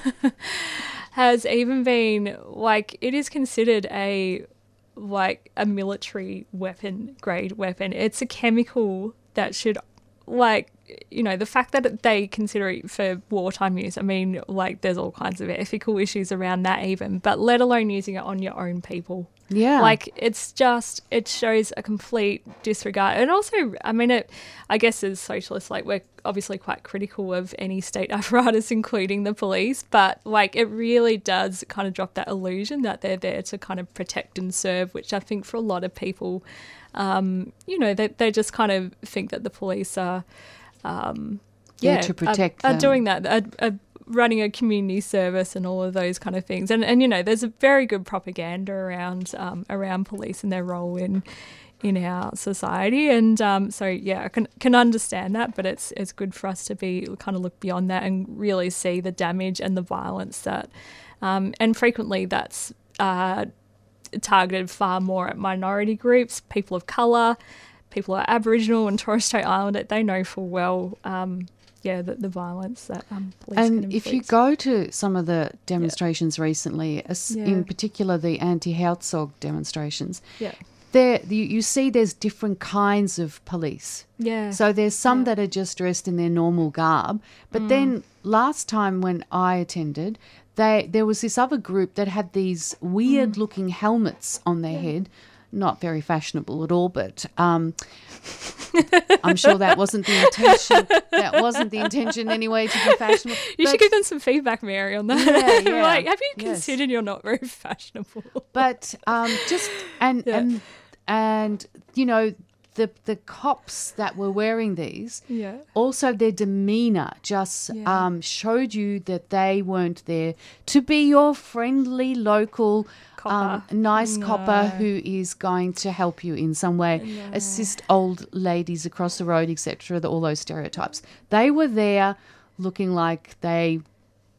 has even been like it is considered a like a military weapon grade weapon. It's a chemical that should like. You know, the fact that they consider it for wartime use, I mean, like, there's all kinds of ethical issues around that even, but let alone using it on your own people. Yeah. Like, it's just, it shows a complete disregard. And also, I mean, it, I guess as socialists, like, we're obviously quite critical of any state apparatus, including the police, but, like, it really does kind of drop that illusion that they're there to kind of protect and serve, which I think for a lot of people, um, you know, they, they just kind of think that the police are... Um, There yeah, to protect are, are them. doing that, are, are running a community service and all of those kind of things. And and you know, there's a very good propaganda around um, around police and their role in in our society. And um, so yeah, I can can understand that, but it's it's good for us to be kind of look beyond that and really see the damage and the violence that, um, and frequently that's uh, targeted far more at minority groups, people of colour. People are Aboriginal and Torres Strait Islander, they know full well, um, yeah, the, the violence that um, police can And if you inflict. go to some of the demonstrations recently, as Yeah. in particular the anti-Herzog demonstrations, Yeah. there you, you see there's different kinds of police. Yeah. So there's some that are just dressed in their normal garb, but Mm. then last time when I attended, they there was this other group that had these weird-looking helmets on their head. Not very fashionable at all, but um, I'm sure that wasn't the intention. That wasn't the intention anyway to be fashionable. You But- should give them some feedback, Mary, on that. Yeah, yeah. Like, have you Yes. considered you're not very fashionable? But um, just and Yeah. and and you know the the cops that were wearing these, Yeah. also their demeanour just Yeah. um, showed you that they weren't there to be your friendly local um, nice copper No. who is going to help you in some way, assist old ladies across the road, et cetera. All those stereotypes. They were there looking like they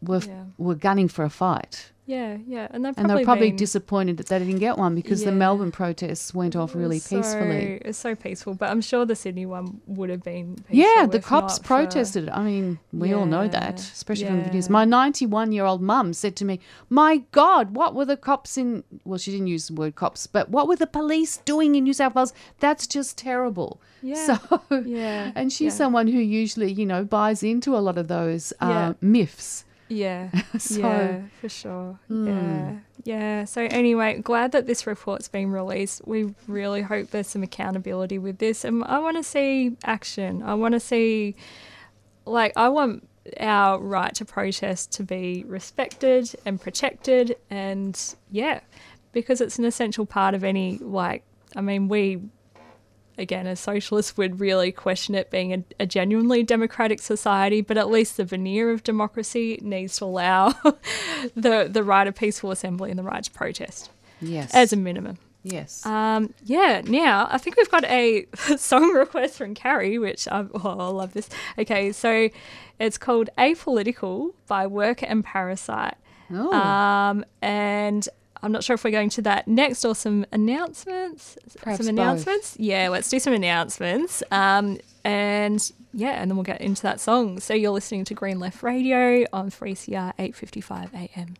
were Yeah. were gunning for a fight. Yeah, yeah, and they've And probably they were probably been, disappointed that they didn't get one because the Yeah. Melbourne protests went off really so, peacefully. It's so peaceful, but I'm sure the Sydney one would have been peaceful. Yeah, the if cops not for- protested. I mean, we all know that, Yeah, especially from the yeah. videos. My ninety-one-year-old mum said to me, "My God, what were the cops in..." Well, she didn't use the word cops, but what were the police doing in New South Wales? That's just terrible. Yeah, So, yeah, and she's yeah. someone who usually, you know, buys into a lot of those uh, Yeah. myths. Yeah, So- yeah, for sure. Hmm. Yeah, yeah. So anyway, glad that this report's been released. We really hope there's some accountability with this, and I want to see action. I want to see, like, I want our right to protest to be respected and protected, and yeah, because it's an essential part of any, like, I mean, we. Again, as socialists would really question it being a, a genuinely democratic society, but at least the veneer of democracy needs to allow the the right of peaceful assembly and the right to protest. Yes. As a minimum. Yes. Um, yeah, now I think we've got a song request from Carrie, which I, oh, I love this. Okay, so it's called Apolitical by Worker and Parasite. Oh. Um, and I'm not sure if we're going to that next or some announcements. Perhaps some both. announcements. Yeah, let's do some announcements. Um, and yeah, and then we'll get into that song. So you're listening to Green Left Radio on three C R eight fifty-five A M.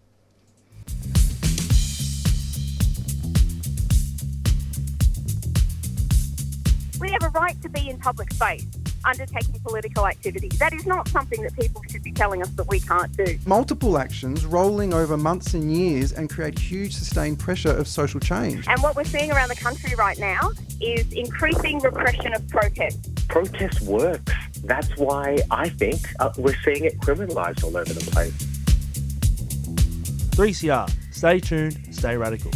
We have a right to be in public space, undertaking political activity. That is not something that people should be telling us that we can't do. Multiple actions rolling over months and years and create huge sustained pressure of social change. And what we're seeing around the country right now is increasing repression of protest. Protest works. That's why I think uh, we're seeing it criminalised all over the place. three C R. Stay tuned, stay radical.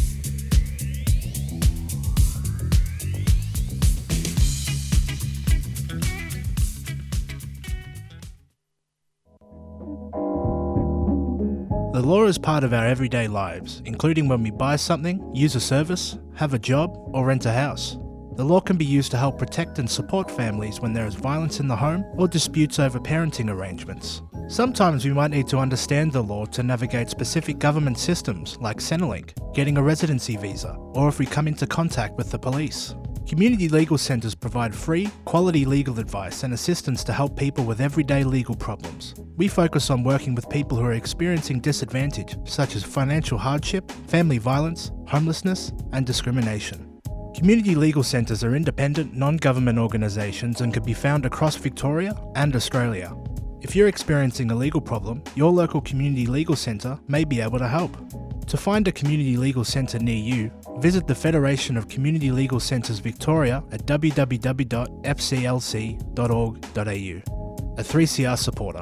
The law is part of our everyday lives, including when we buy something, use a service, have a job, or rent a house. The law can be used to help protect and support families when there is violence in the home or disputes over parenting arrangements. Sometimes we might need to understand the law to navigate specific government systems like Centrelink, getting a residency visa, or if we come into contact with the police. Community legal centres provide free, quality legal advice and assistance to help people with everyday legal problems. We focus on working with people who are experiencing disadvantage, such as financial hardship, family violence, homelessness, and discrimination. Community legal centres are independent, non-government organisations and can be found across Victoria and Australia. If you're experiencing a legal problem, your local community legal centre may be able to help. To find a community legal centre near you, visit the Federation of Community Legal Centres Victoria at w w w dot f c l c dot org dot a u. A three C R supporter.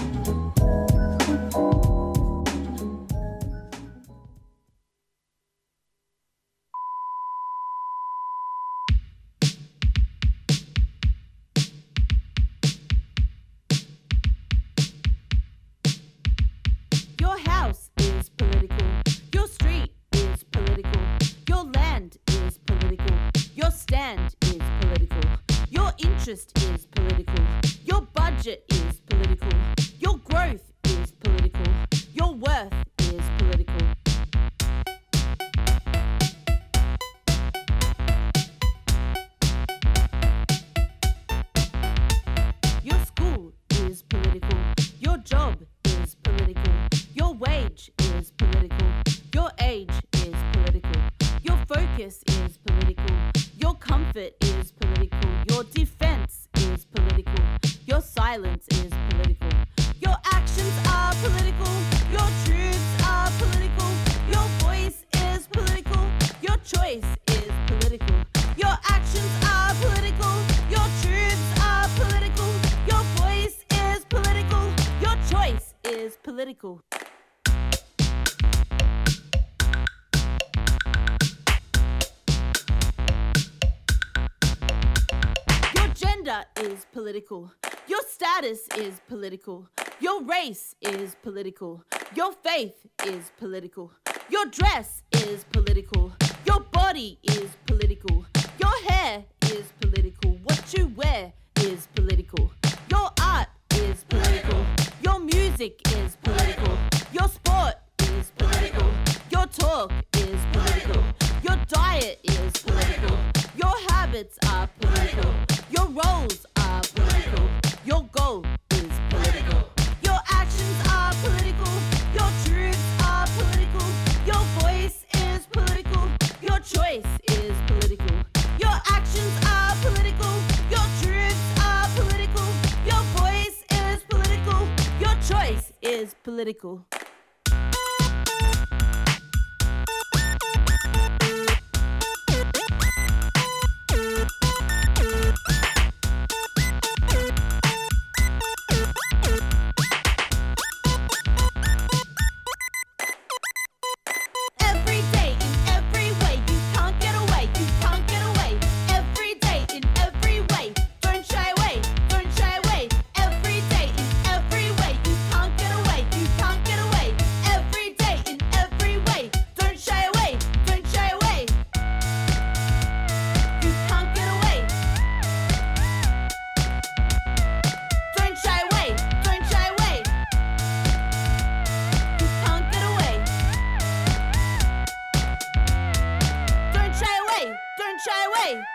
Your house is political. Your street is political. Your land is political. Your stand is political. Your interest is political. Your budget is political. Your growth is political. Your worth is political. Your school is political. Your job is political. Your wage is political. Your age is political. Your focus is political. Your comfort is political. Your defense is political. Your silence is political. Your actions are political. Your truths are political. Your voice is political. Your choice is political. Your actions are political. Your truths are political. Your voice is political. Your choice is political. Your gender is political. Your status is political. Your race is political. Your faith is political. Your dress is political. Your body is political. Your hair is political. What you wear is political. Your art is political. Your music is political. political. Every day, in every way, you can't get away, you can't get away. Every day, in every way, don't shy away, don't shy away. Every day, in every way, you can't get away, you can't get away. Every day, in every way, don't shy away, don't shy away. You can't get away. Don't shy away, don't shy away. You can't get away. Don't shy away, don't shy away.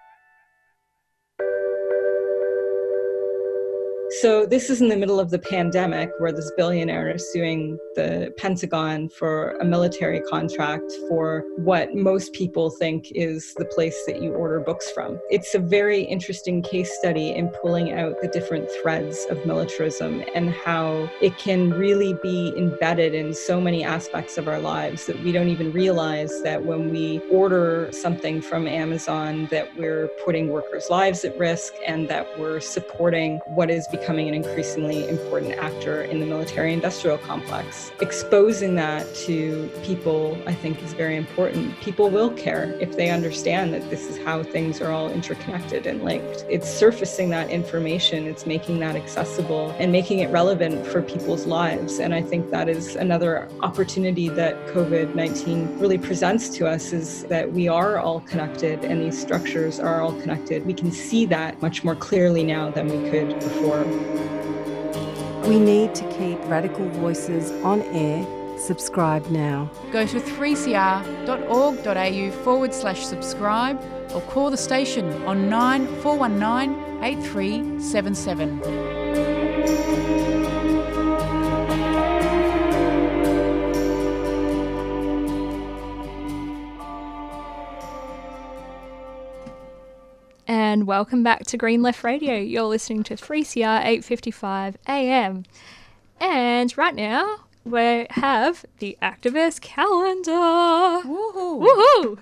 So this is in the middle of the pandemic where this billionaire is suing the Pentagon for a military contract for what most people think is the place that you order books from. It's a very interesting case study in pulling out the different threads of militarism and how it can really be embedded in so many aspects of our lives that we don't even realize that when we order something from Amazon that we're putting workers' lives at risk and that we're supporting what is becoming an increasingly important actor in the military-industrial complex. Exposing that to people, I think, is very important. People will care if they understand that this is how things are all interconnected and linked. It's surfacing that information, it's making that accessible and making it relevant for people's lives. And I think that is another opportunity that COVID nineteen really presents to us, is that we are all connected and these structures are all connected. We can see that much more clearly now than we could before. We need to keep Radical Voices on air. Subscribe now. Go to three c r dot org dot a u forward slash subscribe or call the station on nine four one nine eight three seven seven. And welcome back to Green Left Radio. You're listening to three C R eight fifty-five A M. And right now we have the activist calendar. Woohoo!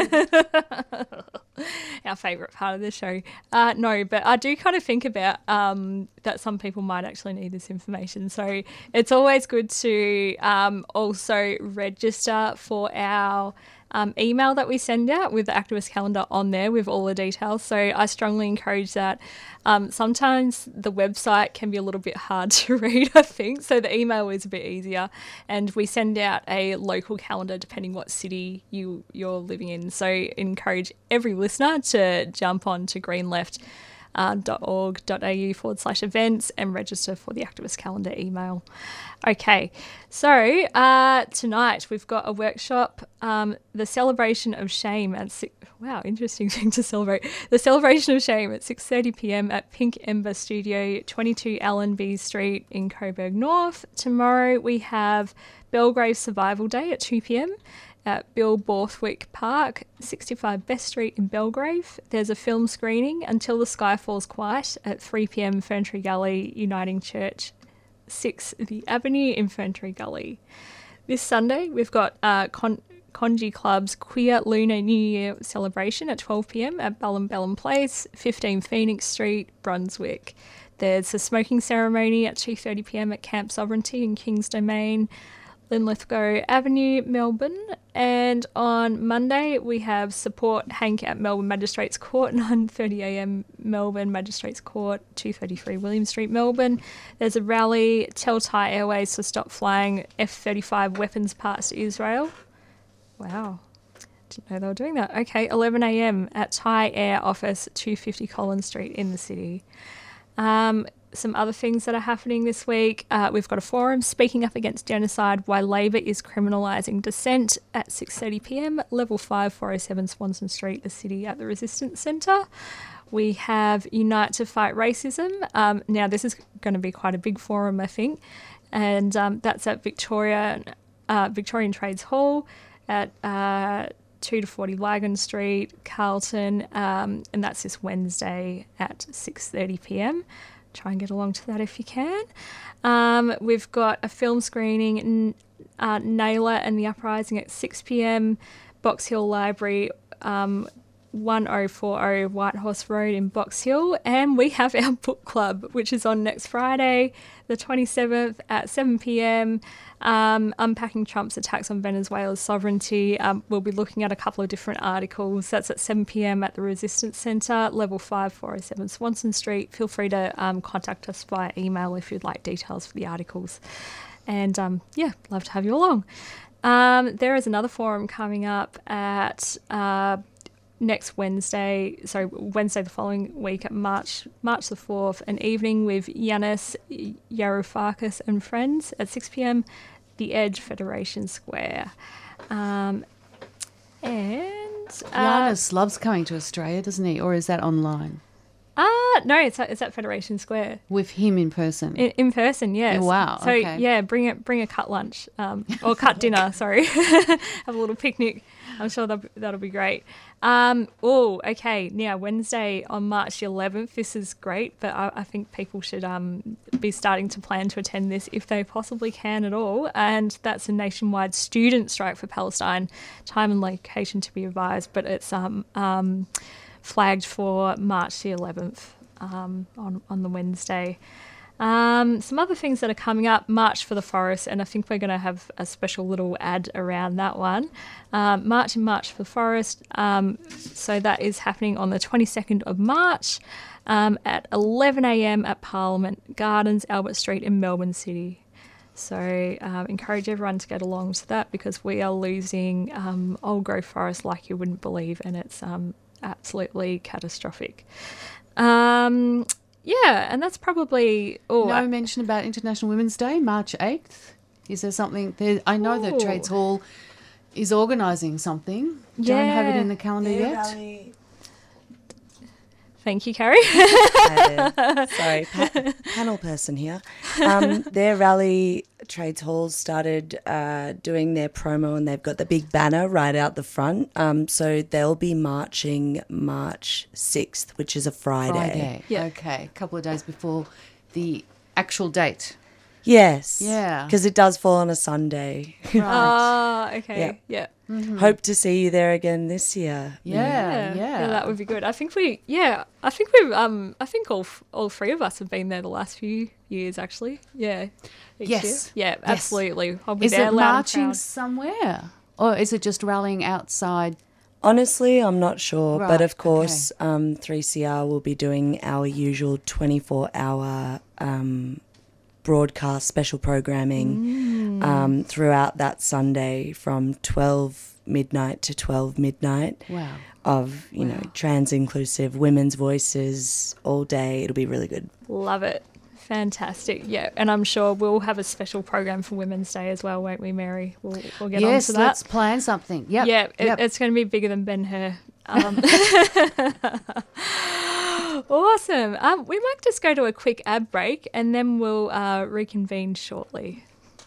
Woohoo! Our favourite part of the show. Uh, no, but I do kind of think about um, that some people might actually need this information. So it's always good to um, also register for our Um, email that we send out with the activist calendar on there with all the details. So I strongly encourage that. Um, sometimes the website can be a little bit hard to read, I think, so the email is a bit easier. And we send out a local calendar depending what city you, you're living in. So encourage every listener to jump on to greenleft dot org dot a u forward slash events and register for the activist calendar email. Okay, so uh, tonight we've got a workshop, um, the celebration of shame at six, wow, interesting thing to celebrate. The celebration of shame at six thirty p m at Pink Ember Studio, twenty-two Allenby Street in Coburg North. Tomorrow we have Belgrave Survival Day at two p m at Bill Borthwick Park, sixty-five Best Street in Belgrave. There's a film screening, Until the Sky Falls Quiet, at three p m Ferntree Gully Uniting Church, six The Avenue in Ferntree Gully. This Sunday we've got uh, Con- Conji Club's Queer Lunar New Year celebration at twelve p m at Bellum Bellum Place, fifteen Phoenix Street, Brunswick. There's a smoking ceremony at two thirty p m at Camp Sovereignty in King's Domain, Linlithgow Avenue, Melbourne. And on Monday we have Support Hank at Melbourne Magistrates Court, nine thirty a m Melbourne Magistrates Court, two thirty-three William Street, Melbourne. There's a rally, Tell Thai Airways to stop flying F thirty-five weapons parts to Israel. Wow, didn't know they were doing that. Okay, eleven a m at Thai Air Office, two fifty Collins Street in the city. Um, some other things that are happening this week. Uh, we've got a forum, Speaking Up Against Genocide, Why Labor is Criminalising Dissent, at six thirty p m, level five, four oh seven Swanson Street, the city, at the Resistance Centre. We have Unite to Fight Racism. Um, now, this is going to be quite a big forum, I think, and um, that's at Victoria, uh, Victorian Trades Hall at uh, two to forty Lygon Street, Carlton, um, and that's this Wednesday at six thirty p m. try and get along to that if you can. Um, we've got a film screening, uh, Naylor and the Uprising at six p.m, Box Hill Library, um, ten forty Whitehorse Road in Box Hill. And we have our book club, which is on next Friday, the twenty-seventh at seven p.m, um, Unpacking Trump's Attacks on Venezuela's Sovereignty. Um, we'll be looking at a couple of different articles. That's at seven p.m. at the Resistance Centre, level five, four oh seven Swanson Street. Feel free to um, contact us via email if you'd like details for the articles. And um, yeah, love to have you along. Um, there is another forum coming up at uh, next Wednesday, sorry, Wednesday the following week at March March the fourth, an evening with Yanis Varoufakis and friends at six p.m, The Edge, Federation Square. Um, and... Uh, Yanis loves coming to Australia, doesn't he? Or is that online? Uh, no, it's at, it's at Federation Square. With him in person? In, in person, yes. Oh, wow, so, okay. yeah, bring a, bring a cut lunch, um, or cut dinner, sorry. Have a little picnic. I'm sure that'll, that'll be great. Um, oh, okay, now Wednesday on March the eleventh, this is great, but I, I think people should um, be starting to plan to attend this if they possibly can at all, and that's a nationwide student strike for Palestine. Time and location to be advised, but it's... um. um flagged for March the eleventh um, on, on the Wednesday. Um, some other things that are coming up, March for the Forest, and I think we're going to have a special little ad around that one. Um, March and March for the Forest, um, so that is happening on the twenty-second of March um, at eleven a.m. at Parliament Gardens, Albert Street in Melbourne City. So um, encourage everyone to get along to that because we are losing um, old growth forest like you wouldn't believe, and it's um, absolutely catastrophic. Um, yeah, and that's probably... Oh, no I, mention about International Women's Day, March eighth. Is there something... There, I know that Trades Hall is organising something. Yeah. Don't have it in the calendar Their yet. Rally. Thank you, Carrie. uh, sorry, pa- panel person here. Um, their rally, Trades Hall, started uh, doing their promo and they've got the big banner right out the front. Um, so they'll be marching March sixth, which is a Friday. Friday. Yeah. Okay, a couple of days before the actual date. Yes. Yeah. Because it does fall on a Sunday. Right. Ah, okay. Yeah. Yeah. Mm-hmm. Hope to see you there again this year. Yeah, yeah, yeah, that would be good. I think we, yeah, I think we've, um, I think all all three of us have been there the last few years, actually. Yeah. Each Yes. year. Yeah, Yes. absolutely. I'll be Is there it loud and marching proud. somewhere? Or is it just rallying outside? Honestly, I'm not sure. Right, but of course, um, three C R will be doing our usual twenty-four hour um, broadcast special programming Mm. um, throughout that Sunday from twelve midnight to twelve midnight. Wow. Of, you Wow. know, trans inclusive women's voices all day. It'll be really good. Love it. Fantastic. Yeah, and I'm sure we'll have a special program for Women's Day as well, won't we, Mary? We'll, we'll get Yes, on to that. let's plan something. Yep. Yeah, it, Yep. it's going to be bigger than Ben-Hur. Um, awesome. Um, we might just go to a quick ad break and then we'll uh, reconvene shortly.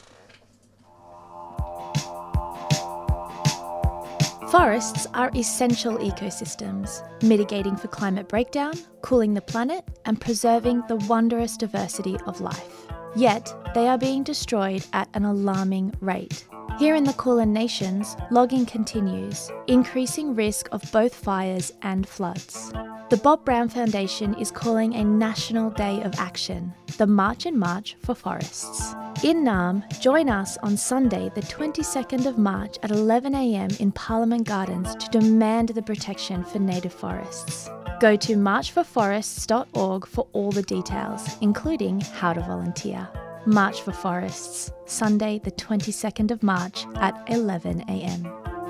Forests are essential ecosystems, mitigating for climate breakdown, cooling the planet, and preserving the wondrous diversity of life. Yet, they are being destroyed at an alarming rate. Here in the Kulin Nations, logging continues, increasing risk of both fires and floods. The Bob Brown Foundation is calling a national day of action, the March and March for Forests. In Naarm, join us on Sunday the twenty-second of March at eleven a.m. in Parliament Gardens to demand the protection for native forests. Go to march for forests dot org for all the details, including how to volunteer. March for Forests, Sunday the twenty-second of March at eleven a.m.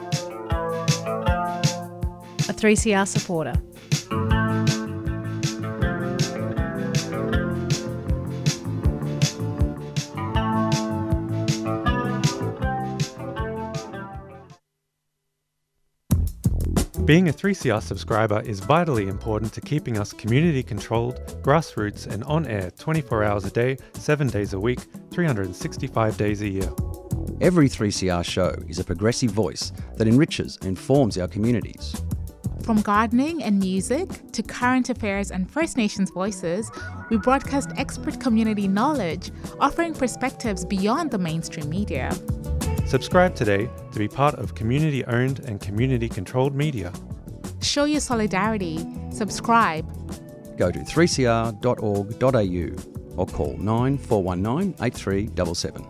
A three C R supporter. Being a three C R subscriber is vitally important to keeping us community-controlled, grassroots and on-air twenty-four hours a day, seven days a week, three hundred sixty-five days a year. Every three C R show is a progressive voice that enriches and informs our communities. From gardening and music to current affairs and First Nations voices, we broadcast expert community knowledge, offering perspectives beyond the mainstream media. Subscribe today to be part of community-owned and community-controlled media. Show your solidarity. Subscribe. Go to three c r dot org dot a u or call nine four one nine eight three seven seven.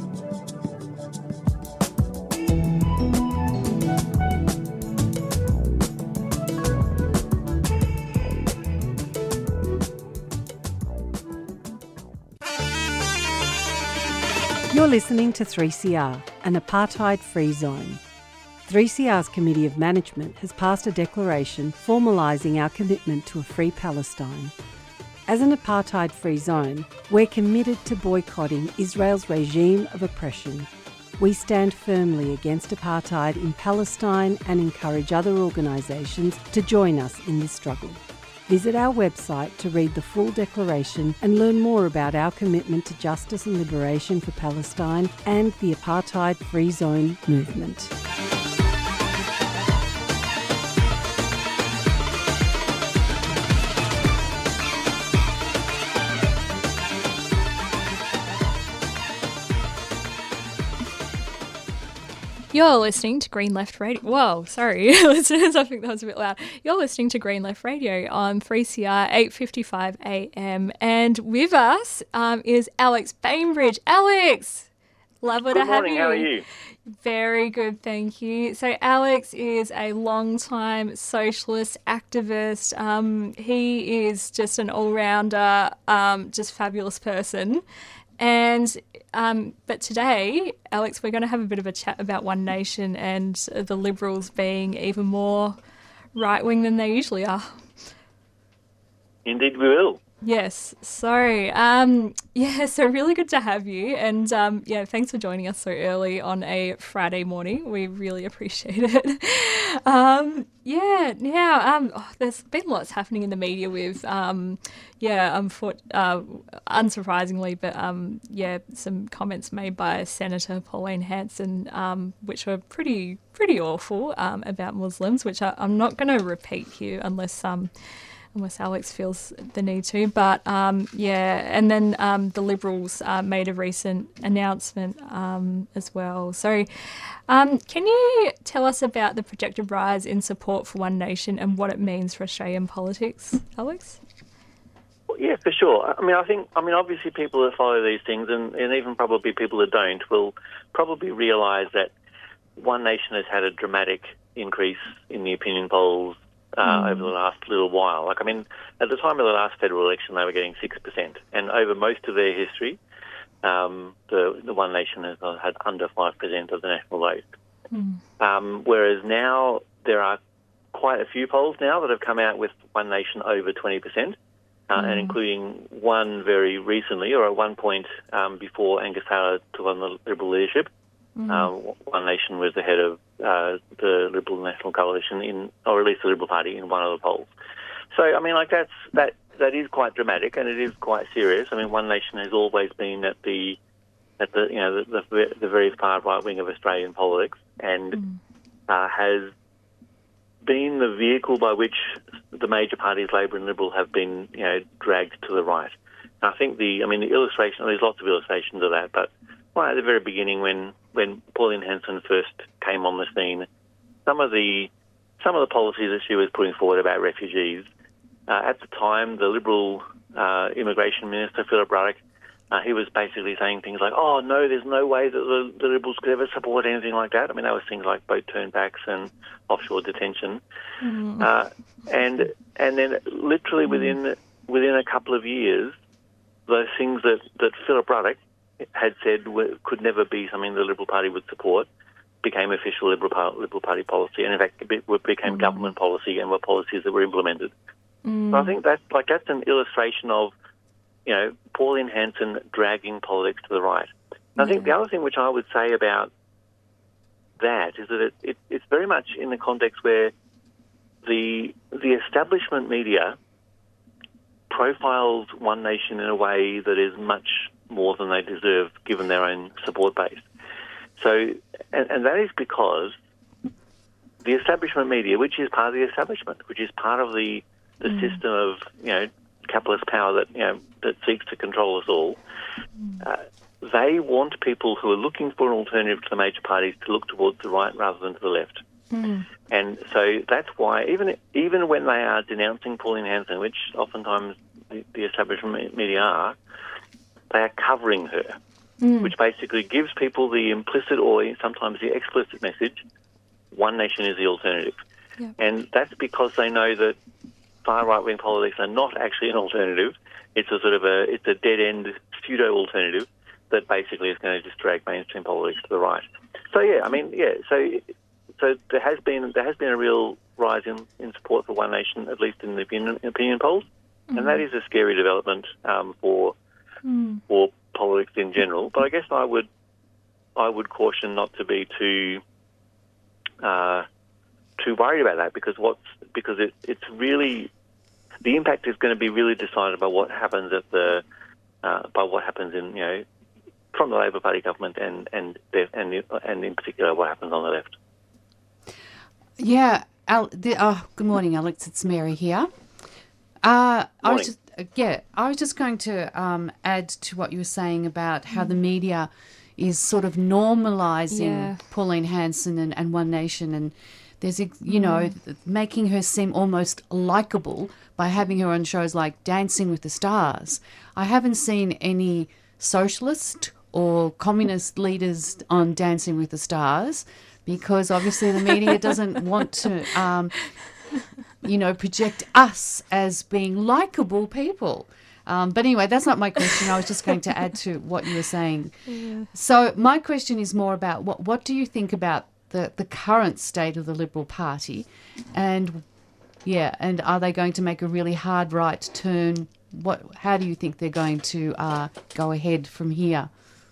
You're listening to three C R, an apartheid-free zone. three C R's Committee of Management has passed a declaration formalising our commitment to a free Palestine. As an apartheid-free zone, we're committed to boycotting Israel's regime of oppression. We stand firmly against apartheid in Palestine and encourage other organisations to join us in this struggle. Visit our website to read the full declaration and learn more about our commitment to justice and liberation for Palestine and the apartheid-free zone movement. You're listening to Green Left Radio. Whoa, sorry, listeners, I think that was a bit loud. You're listening to Green Left Radio on three C R eight fifty-five A M. And with us um, is Alex Bainbridge. Alex, lovely to have morning, you. How are you? Very good, thank you. So Alex is a long-time socialist activist. Um, he is just an all-rounder, um, just fabulous person. And um, but today, Alex, we're going to have a bit of a chat about One Nation and the Liberals being even more right-wing than they usually are. Indeed, we will. Yes. So, um, yeah, so really good to have you. And, um, yeah, thanks for joining us so early on a Friday morning. We really appreciate it. um, yeah, now, um, oh, there's been lots happening in the media with, um, yeah, um, for, uh, unsurprisingly, but, um, yeah, some comments made by Senator Pauline Hanson, um, which were pretty, pretty awful, um, about Muslims, which I, I'm not going to repeat here unless, um, unless Alex feels the need to. But, um, yeah, and then um, the Liberals uh, made a recent announcement um, as well. So um, can you tell us about the projected rise in support for One Nation and what it means for Australian politics, Alex? Well, yeah, for sure. I mean, I think, I mean, obviously people that follow these things, and, and even probably people that don't, will probably realise that One Nation has had a dramatic increase in the opinion polls Uh, mm. over the last little while. Like, I mean, at the time of the last federal election, they were getting six percent. And over most of their history, um, the, the One Nation has had under five percent of the national vote. Mm. Um, whereas now there are quite a few polls now that have come out with One Nation over twenty percent, uh, mm. and including one very recently, or at one point um, before Angus Taylor took on the Liberal leadership. Mm. Uh, One Nation was the head of uh, the Liberal National Coalition, in, or at least the Liberal Party, in one of the polls. So, I mean, like that's that that is quite dramatic, and it is quite serious. I mean, One Nation has always been at the at the you know the the, the very far right wing of Australian politics, and mm. uh, has been the vehicle by which the major parties, Labor and Liberal, have been you know dragged to the right. And I think the I mean the illustration. There's lots of illustrations of that, but well, at the very beginning, when when Pauline Hanson first came on the scene, some of the some of the policies that she was putting forward about refugees, uh, at the time, the Liberal uh, Immigration Minister, Philip Ruddock, uh, he was basically saying things like, oh, no, there's no way that the, the Liberals could ever support anything like that. I mean, that was things like boat turnbacks and offshore detention. Mm. Uh, and and then literally mm. within within a couple of years, those things that, that Philip Ruddock had said could never be something the Liberal Party would support became official Liberal, Par- Liberal Party policy, and in fact it became mm. government policy and were policies that were implemented. Mm. So I think that's like that's an illustration of, you know, Pauline Hanson dragging politics to the right. And I think the other thing which I would say about that is that it, it, it's very much in the context where the the establishment media profiles One Nation in a way that is much more than they deserve given their own support base. So, and, and that is because the establishment media, which is part of the establishment, which is part of the the mm. system of, you know, capitalist power that, you know, that seeks to control us all, uh, they want people who are looking for an alternative to the major parties to look towards the right rather than to the left. Mm. And so that's why, even even when they are denouncing Pauline Hanson, which oftentimes the, the establishment media are, they are covering her, mm. which basically gives people the implicit or sometimes the explicit message, one nation is the alternative. Yep. And that's because they know that far right-wing politics are not actually an alternative. It's a sort of a, it's a dead-end pseudo-alternative that basically is going to just drag mainstream politics to the right. So yeah, I mean, yeah, so so there has been there has been a real rise in, in support for One Nation, at least in the opinion, opinion polls, mm. and that is a scary development um, for mm. for politics in general. But I guess I would I would caution not to be too uh, too worried about that, because what's because it, it's really the impact is going to be really decided by what happens at the uh, by what happens in you know from the Labor Party government and and and and in particular what happens on the left. Yeah. Al, the, oh, good morning, Alex. It's Mary here. Uh, I was just yeah, I was just going to um, add to what you were saying about how mm. the media is sort of normalising yeah. Pauline Hanson and, and One Nation, and there's, you know, mm. making her seem almost likeable by having her on shows like Dancing with the Stars. I haven't seen any socialist or communist leaders on Dancing with the Stars because obviously the media doesn't want to, um, you know, project us as being likeable people. Um, but anyway, that's not my question. I was just going to add to what you were saying. Yeah. So my question is more about what what do you think about the, the current state of the Liberal Party, and yeah, and are they going to make a really hard right turn? What? How do you think they're going to uh, go ahead from here?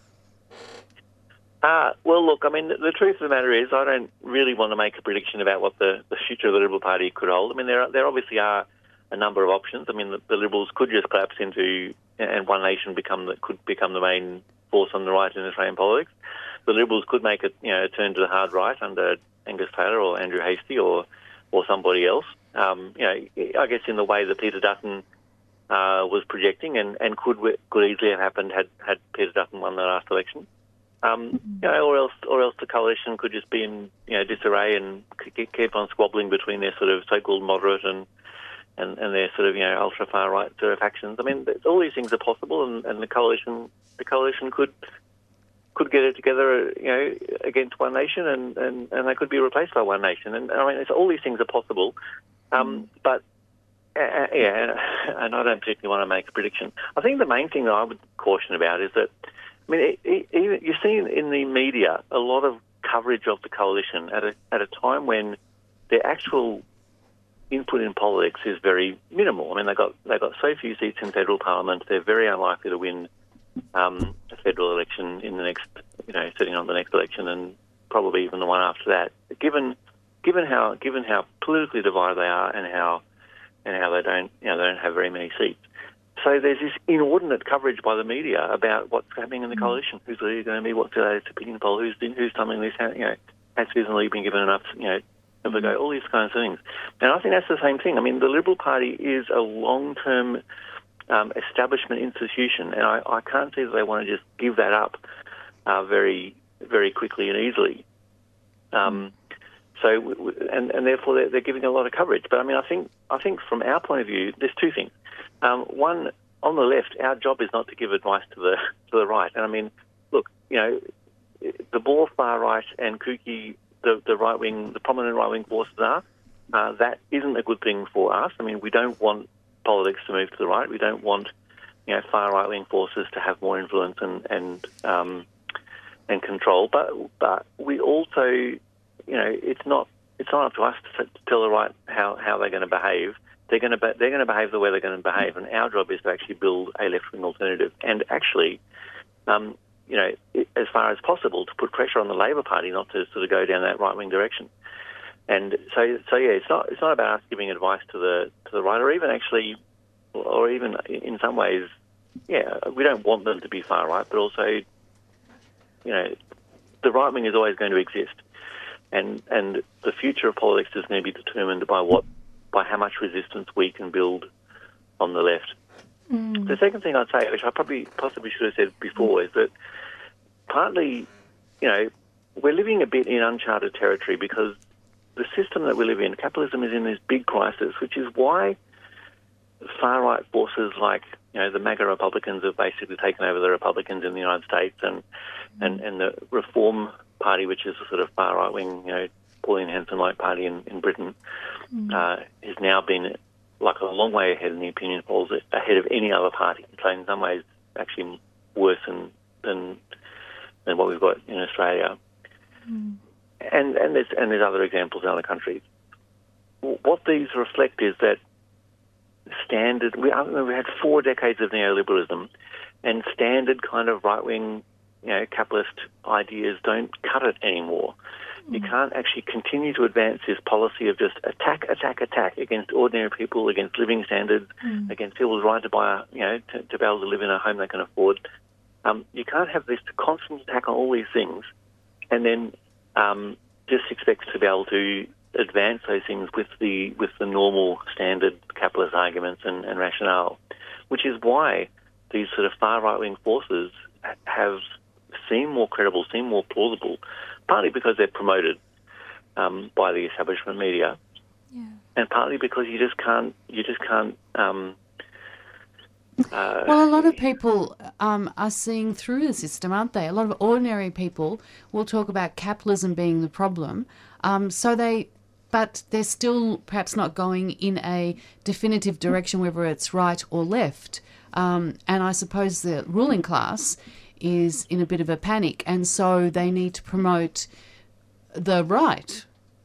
Uh, well, look, I mean, the, the truth of the matter is I don't really want to make a prediction about what the, the future of the Liberal Party could hold. I mean, there are, there obviously are a number of options. I mean, the, the Liberals could just collapse into, and One Nation become the, could become the main force on the right in Australian politics. The Liberals could make a, you know, a turn to the hard right under Angus Taylor or Andrew Hastie or or somebody else. Um, you know, I guess in the way that Peter Dutton uh, was projecting, and, and could could easily have happened had, had Peter Dutton won the last election. Um, you know, or else, or else the coalition could just be in, you know, disarray and keep on squabbling between their sort of so-called moderate and, and, and their sort of, you know, ultra far right sort of factions. I mean, all these things are possible, and, and the coalition, the coalition could could get it together, you know, against One Nation, and, and, and they could be replaced by One Nation. And I mean, it's, all these things are possible, um, but uh, yeah, and I don't particularly want to make a prediction. I think the main thing that I would caution about is that, I mean, it, it, it, you see in the media a lot of coverage of the coalition at a at a time when their actual input in politics is very minimal. I mean, they got they got so few seats in federal parliament; they're very unlikely to win um, a federal election in the next, you know, sitting on the next election, and probably even the one after that. Given given how given how politically divided they are, and how and how they don't you know they don't have very many seats. So there's this inordinate coverage by the media about what's happening in the coalition, who's leader going to be, what's the latest opinion poll, who's who's something this, you know, has Susan Lee been given enough, you know, of a go, all these kinds of things. And I think that's the same thing. I mean, the Liberal Party is a long-term um, establishment institution, and I, I can't see that they want to just give that up uh, very, very quickly and easily. Um, so, and, and therefore they're, they're giving a lot of coverage. But I mean, I think I think from our point of view, there's two things. Um, one, on the left, our job is not to give advice to the to the right. And I mean, look, you know, the more far right and kooky the, the right wing, the prominent right wing forces are, uh, that isn't a good thing for us. I mean, we don't want politics to move to the right. We don't want, you know, far right wing forces to have more influence and and um, and control. But but we also, you know, it's not it's not up to us to, to tell the right how, how they're going to behave. They're going to be, they're going to behave the way they're going to behave, and our job is to actually build a left-wing alternative, and actually, um, you know, as far as possible, to put pressure on the Labor Party not to sort of go down that right-wing direction. And so, so yeah, it's not it's not about us giving advice to the to the right, or even actually, or even in some ways, yeah, we don't want them to be far right, but also, you know, the right wing is always going to exist. and and the future of politics is going to be determined by what, by how much resistance we can build on the left. Mm. The second thing I'd say, which I probably possibly should have said before, is that partly, you know, we're living a bit in uncharted territory because the system that we live in, capitalism, is in this big crisis, which is why far-right forces like, you know, the MAGA Republicans have basically taken over the Republicans in the United States, and and, and the Reform Party, which is a sort of far-right-wing, you know, Pauline Hanson-like party in, in Britain, mm. uh, has now been like a long way ahead in the opinion polls, ahead of any other party. So in some ways, actually worse than than, than what we've got in Australia. Mm. And and there's and there's other examples in other countries. What these reflect is that standard. We I remember we had four decades of neoliberalism, and standard kind of right-wing, you know, capitalist ideas don't cut it anymore. Mm. You can't actually continue to advance this policy of just attack, attack, attack against ordinary people, against living standards, mm. against people's right to buy, a, you know, to, to be able to live in a home they can afford. Um, you can't have this constant attack on all these things, and then um, just expect to be able to advance those things with the with the normal standard capitalist arguments and, and rationale, which is why these sort of far right-wing forces have seemed more credible, seem more plausible, partly because they're promoted um, by the establishment media, yeah. and partly because you just can't you just can't. Um, uh, well, a lot of people um, are seeing through the system, aren't they? A lot of ordinary people will talk about capitalism being the problem, um, so they. But they're still perhaps not going in a definitive direction, whether it's right or left. Um, and I suppose the ruling class is in a bit of a panic, and so they need to promote the right.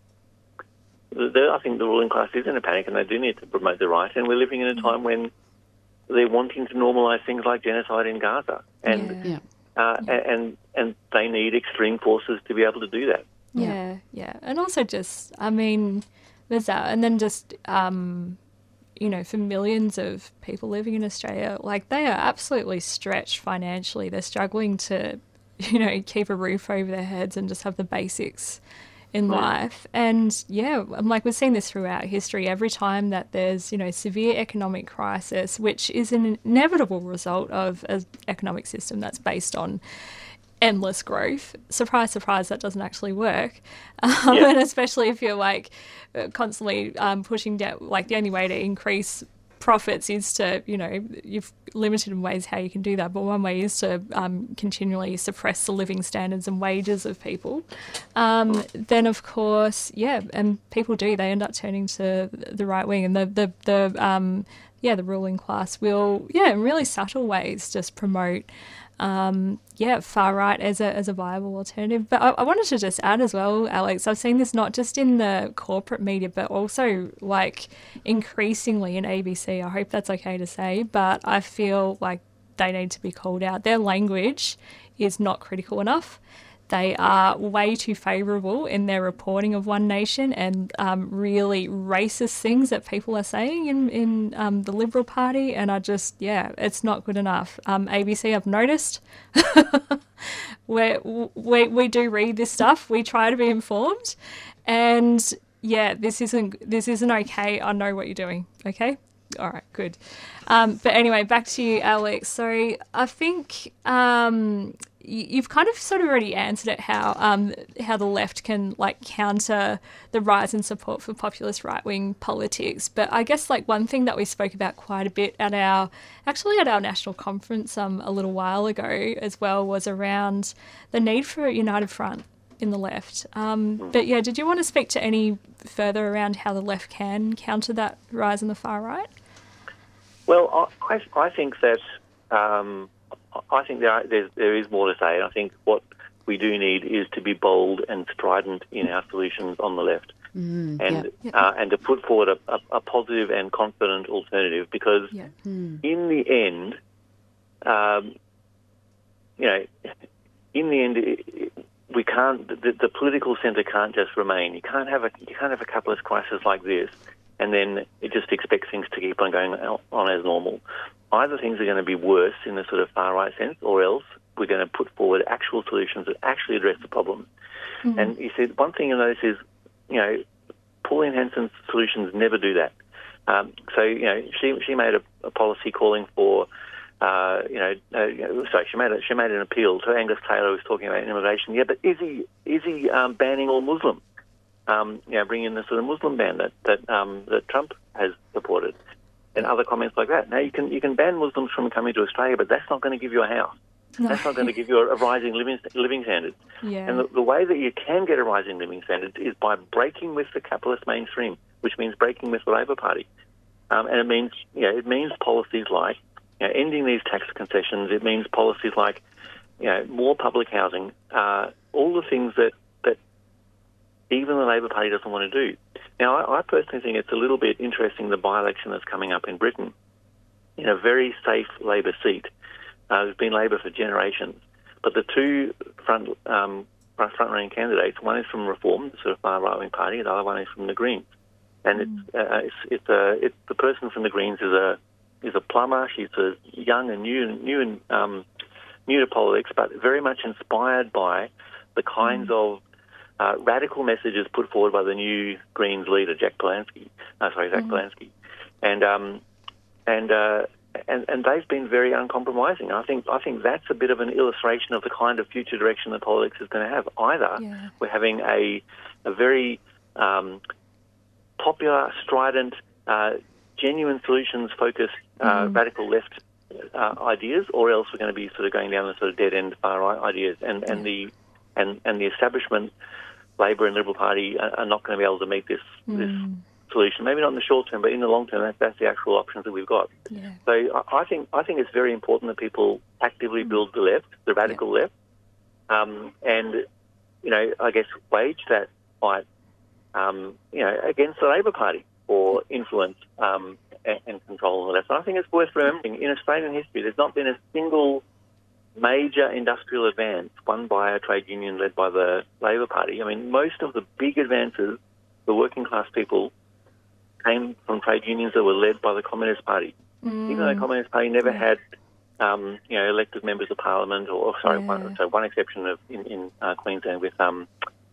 The, I think the ruling class is in a panic, and they do need to promote the right. And we're living in a time when they're wanting to normalise things like genocide in Gaza, and yeah. Uh, yeah. and and they need extreme forces to be able to do that. Yeah. yeah, yeah. And also just, I mean, there's that. And then just, um, you know, for millions of people living in Australia, like they are absolutely stretched financially. They're struggling to, you know, keep a roof over their heads and just have the basics in yeah. life. And yeah, I'm like, we've seen this throughout history. Every time that there's, you know, severe economic crisis, which is an inevitable result of an economic system that's based on endless growth. Surprise, surprise, that doesn't actually work. Um, yeah. And especially if you're like constantly um, pushing down, like the only way to increase profits is to, you know, you've limited in ways how you can do that, but one way is to um, continually suppress the living standards and wages of people. Um, then, of course, yeah, and people do, they end up turning to the right wing, and the, the, the um, yeah, the ruling class will, yeah, in really subtle ways just promote Um, yeah, far right as a as a viable alternative. But I, I wanted to just add as well, Alex, I've seen this not just in the corporate media, but also like increasingly in A B C. I hope that's okay to say, but I feel like they need to be called out. Their language is not critical enough. They are way too favourable in their reporting of One Nation and um, really racist things that people are saying in, in um, the Liberal Party. And I just, yeah, it's not good enough. Um, A B C, I've noticed, we we we do read this stuff. We try to be informed. And yeah, this isn't this isn't okay. I know what you're doing. Okay. All right, good. Um, but anyway, back to you, Alex. So I think um, you've kind of sort of already answered it, how um, how the left can like counter the rise in support for populist right-wing politics. But I guess like one thing that we spoke about quite a bit at our, actually at our national conference um, a little while ago as well, was around the need for a united front in the left. Um, but yeah, did you want to speak to any further around how the left can counter that rise in the far right? Well, I, I think that um, I think there, are, there is more to say. I think what we do need is to be bold and strident in our solutions on the left, mm, and yeah. uh, and to put forward a, a, a positive and confident alternative. Because yeah. mm. in the end, um, you know, in the end, it, we can't. The, the political centre can't just remain. You can't have a you can't have a capitalist crisis like this, and then it just expects things to keep on going on as normal. Either things are going to be worse in the sort of far-right sense, or else we're going to put forward actual solutions that actually address the problem. Mm-hmm. And you see, one thing you'll notice is, you know, Pauline Hanson's solutions never do that. Um, so, you know, she she made a, a policy calling for, uh, you know, uh, you know, sorry, she made a, she made an appeal to Angus Taylor, who was talking about immigration. Yeah, but is he is he um, banning all Muslims? Um, you know, bringing in the sort of Muslim ban that that um, that Trump has supported, and other comments like that. Now you can you can ban Muslims from coming to Australia, but that's not going to give you a house. No. That's not going to give you a, a rising living living standard. Yeah. And the, the way that you can get a rising living standard is by breaking with the capitalist mainstream, which means breaking with the Labor Party. Um, and it means, you know, it means policies like, you know, ending these tax concessions. It means policies like, you know, more public housing. Uh, all the things that, that even the Labor Party doesn't want to do. Now, I, I personally think it's a little bit interesting, the by-election that's coming up in Britain. In a very safe Labor seat. Uh, there's been Labor for generations, but the two front um, front-running candidates, one is from Reform, the sort of far right-wing party, and the other one is from the Greens. And mm. it's uh, it's it's, uh, it's the person from the Greens is a is a plumber. She's a young and new new and um, new to politics, but very much inspired by the kinds mm. of uh, radical messages put forward by the new Greens leader, Jack Polanski. Uh, sorry, Jack mm. Polanski, and um, and. Uh, And, and they've been very uncompromising. I think I think that's a bit of an illustration of the kind of future direction that politics is going to have. Either yeah. we're having a a very um, popular, strident, uh, genuine solutions-focused, uh, mm. radical left uh, ideas, or else we're going to be sort of going down the sort of dead-end far-right ideas. And and yeah. the and, and the establishment, Labor and Liberal Party, are, are not going to be able to meet this mm. this. solution. Maybe not in the short term, but in the long term, that's, that's the actual options that we've got. Yeah. So I, I think I think it's very important that people actively build the left, the radical yeah. left, um, and you know, I guess wage that fight, um, you know, against the Labor Party for influence um, and, and control on the left. And I think it's worth remembering in Australian history, there's not been a single major industrial advance won by a trade union led by the Labor Party. I mean, most of the big advances for working class people came from trade unions that were led by the Communist Party. Mm. Even though the Communist Party never yeah. had, um, you know, elected members of Parliament, or sorry, yeah. one, so one exception of in, in uh, Queensland with um,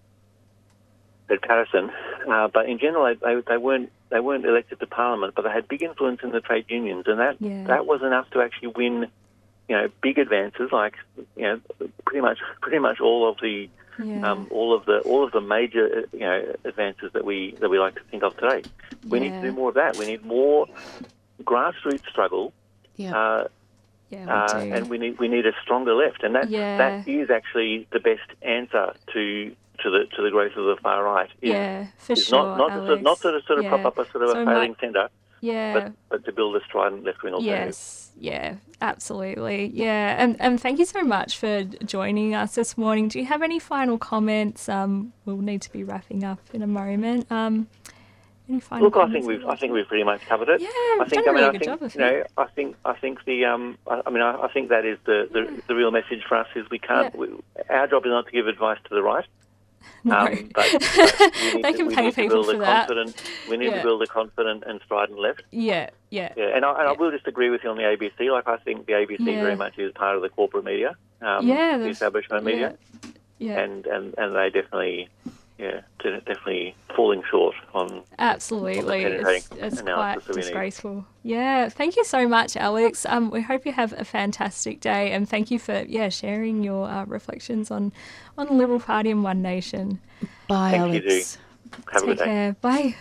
Ed Patterson, uh, but in general they, they weren't they weren't elected to Parliament, but they had big influence in the trade unions, and that yeah. that was enough to actually win, you know, big advances like, you know, pretty much pretty much all of the. Yeah. Um, all of the all of the major you know advances that we that we like to think of today. We yeah. need to do more of that. We need more grassroots struggle, yeah. uh, yeah, we uh, do. and we need we need a stronger left. And that yeah. that is actually the best answer to to the to the growth of the far right. Is, yeah, for is sure. Not not Alex. to, sort- not to sort of yeah. prop up a sort of so a failing my, centre. Yeah. But, but to build a strident left-wing alternative. Yes, yeah, absolutely. Yeah, and, and thank you so much for joining us this morning. Do you have any final comments? Um, we'll need to be wrapping up in a moment. Um, any final Look, I comments? think we've I think we've pretty much covered it. Yeah, I think done a I mean really I good think job, I you know I think I think the um I, I mean I, I think that is the, the, Yeah. the real message for us is we can't Yeah. we, our job is not to give advice to the right. No. Um, but, but we need They to, can we pay need to people build for a that. confident. We need Yeah. to build a confident and strident left. Yeah, yeah. Yeah, and I, and I will just agree with you on the A B C. Like I think the A B C Yeah. very much is part of the corporate media, um, Yeah, the that's- establishment media, Yeah. and, and, and they definitely, yeah, de- definitely falling short on Absolutely, on the it's, it's analysis quite that we need. disgraceful. Yeah, thank you so much, Alex. Um, we hope you have a fantastic day, and thank you for yeah sharing your uh, reflections on on the Liberal Party and One Nation. Bye, Thank Alex. you, Dee. Have a Take good day. care. Bye.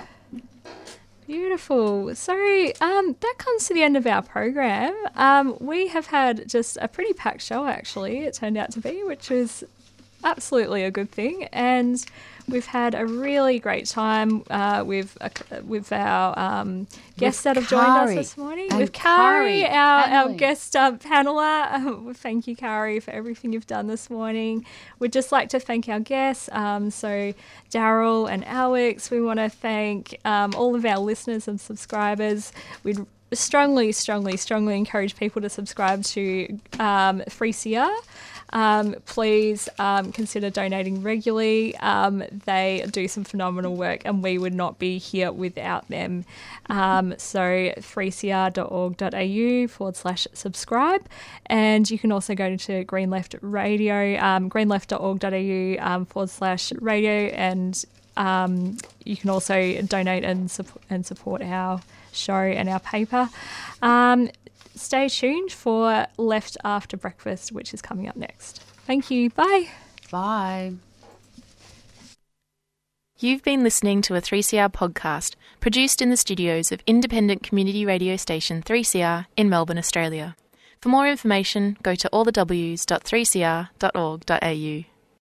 Beautiful. So um, that comes to the end of our program. Um, we have had just a pretty packed show, actually, it turned out to be, which is absolutely a good thing. And we've had a really great time uh, with uh, with our um, guests With that have joined us Kari this morning. and With Kari, Kari our, our paneling. guest um, paneler. Um, thank you, Kari, for everything you've done this morning. We'd just like to thank our guests. Um, so Daryl and Alex, we want to thank um, all of our listeners and subscribers. We'd strongly, strongly, strongly encourage people to subscribe to um, three C R. um, please um, consider donating regularly. Um, they do some phenomenal work and we would not be here without them. Um, so three c r dot org dot a u forward slash subscribe. And you can also go to Green Left Radio, um, green left dot org dot a u um, forward slash radio, and um, you can also donate and, su- and support our show and our paper. Um, stay tuned for Left After Breakfast, which is coming up next. Thank you. Bye. Bye. You've been listening to a three C R podcast produced in the studios of independent community radio station three C R in Melbourne, Australia. For more information, go to all the w's dot three c r dot org dot a u.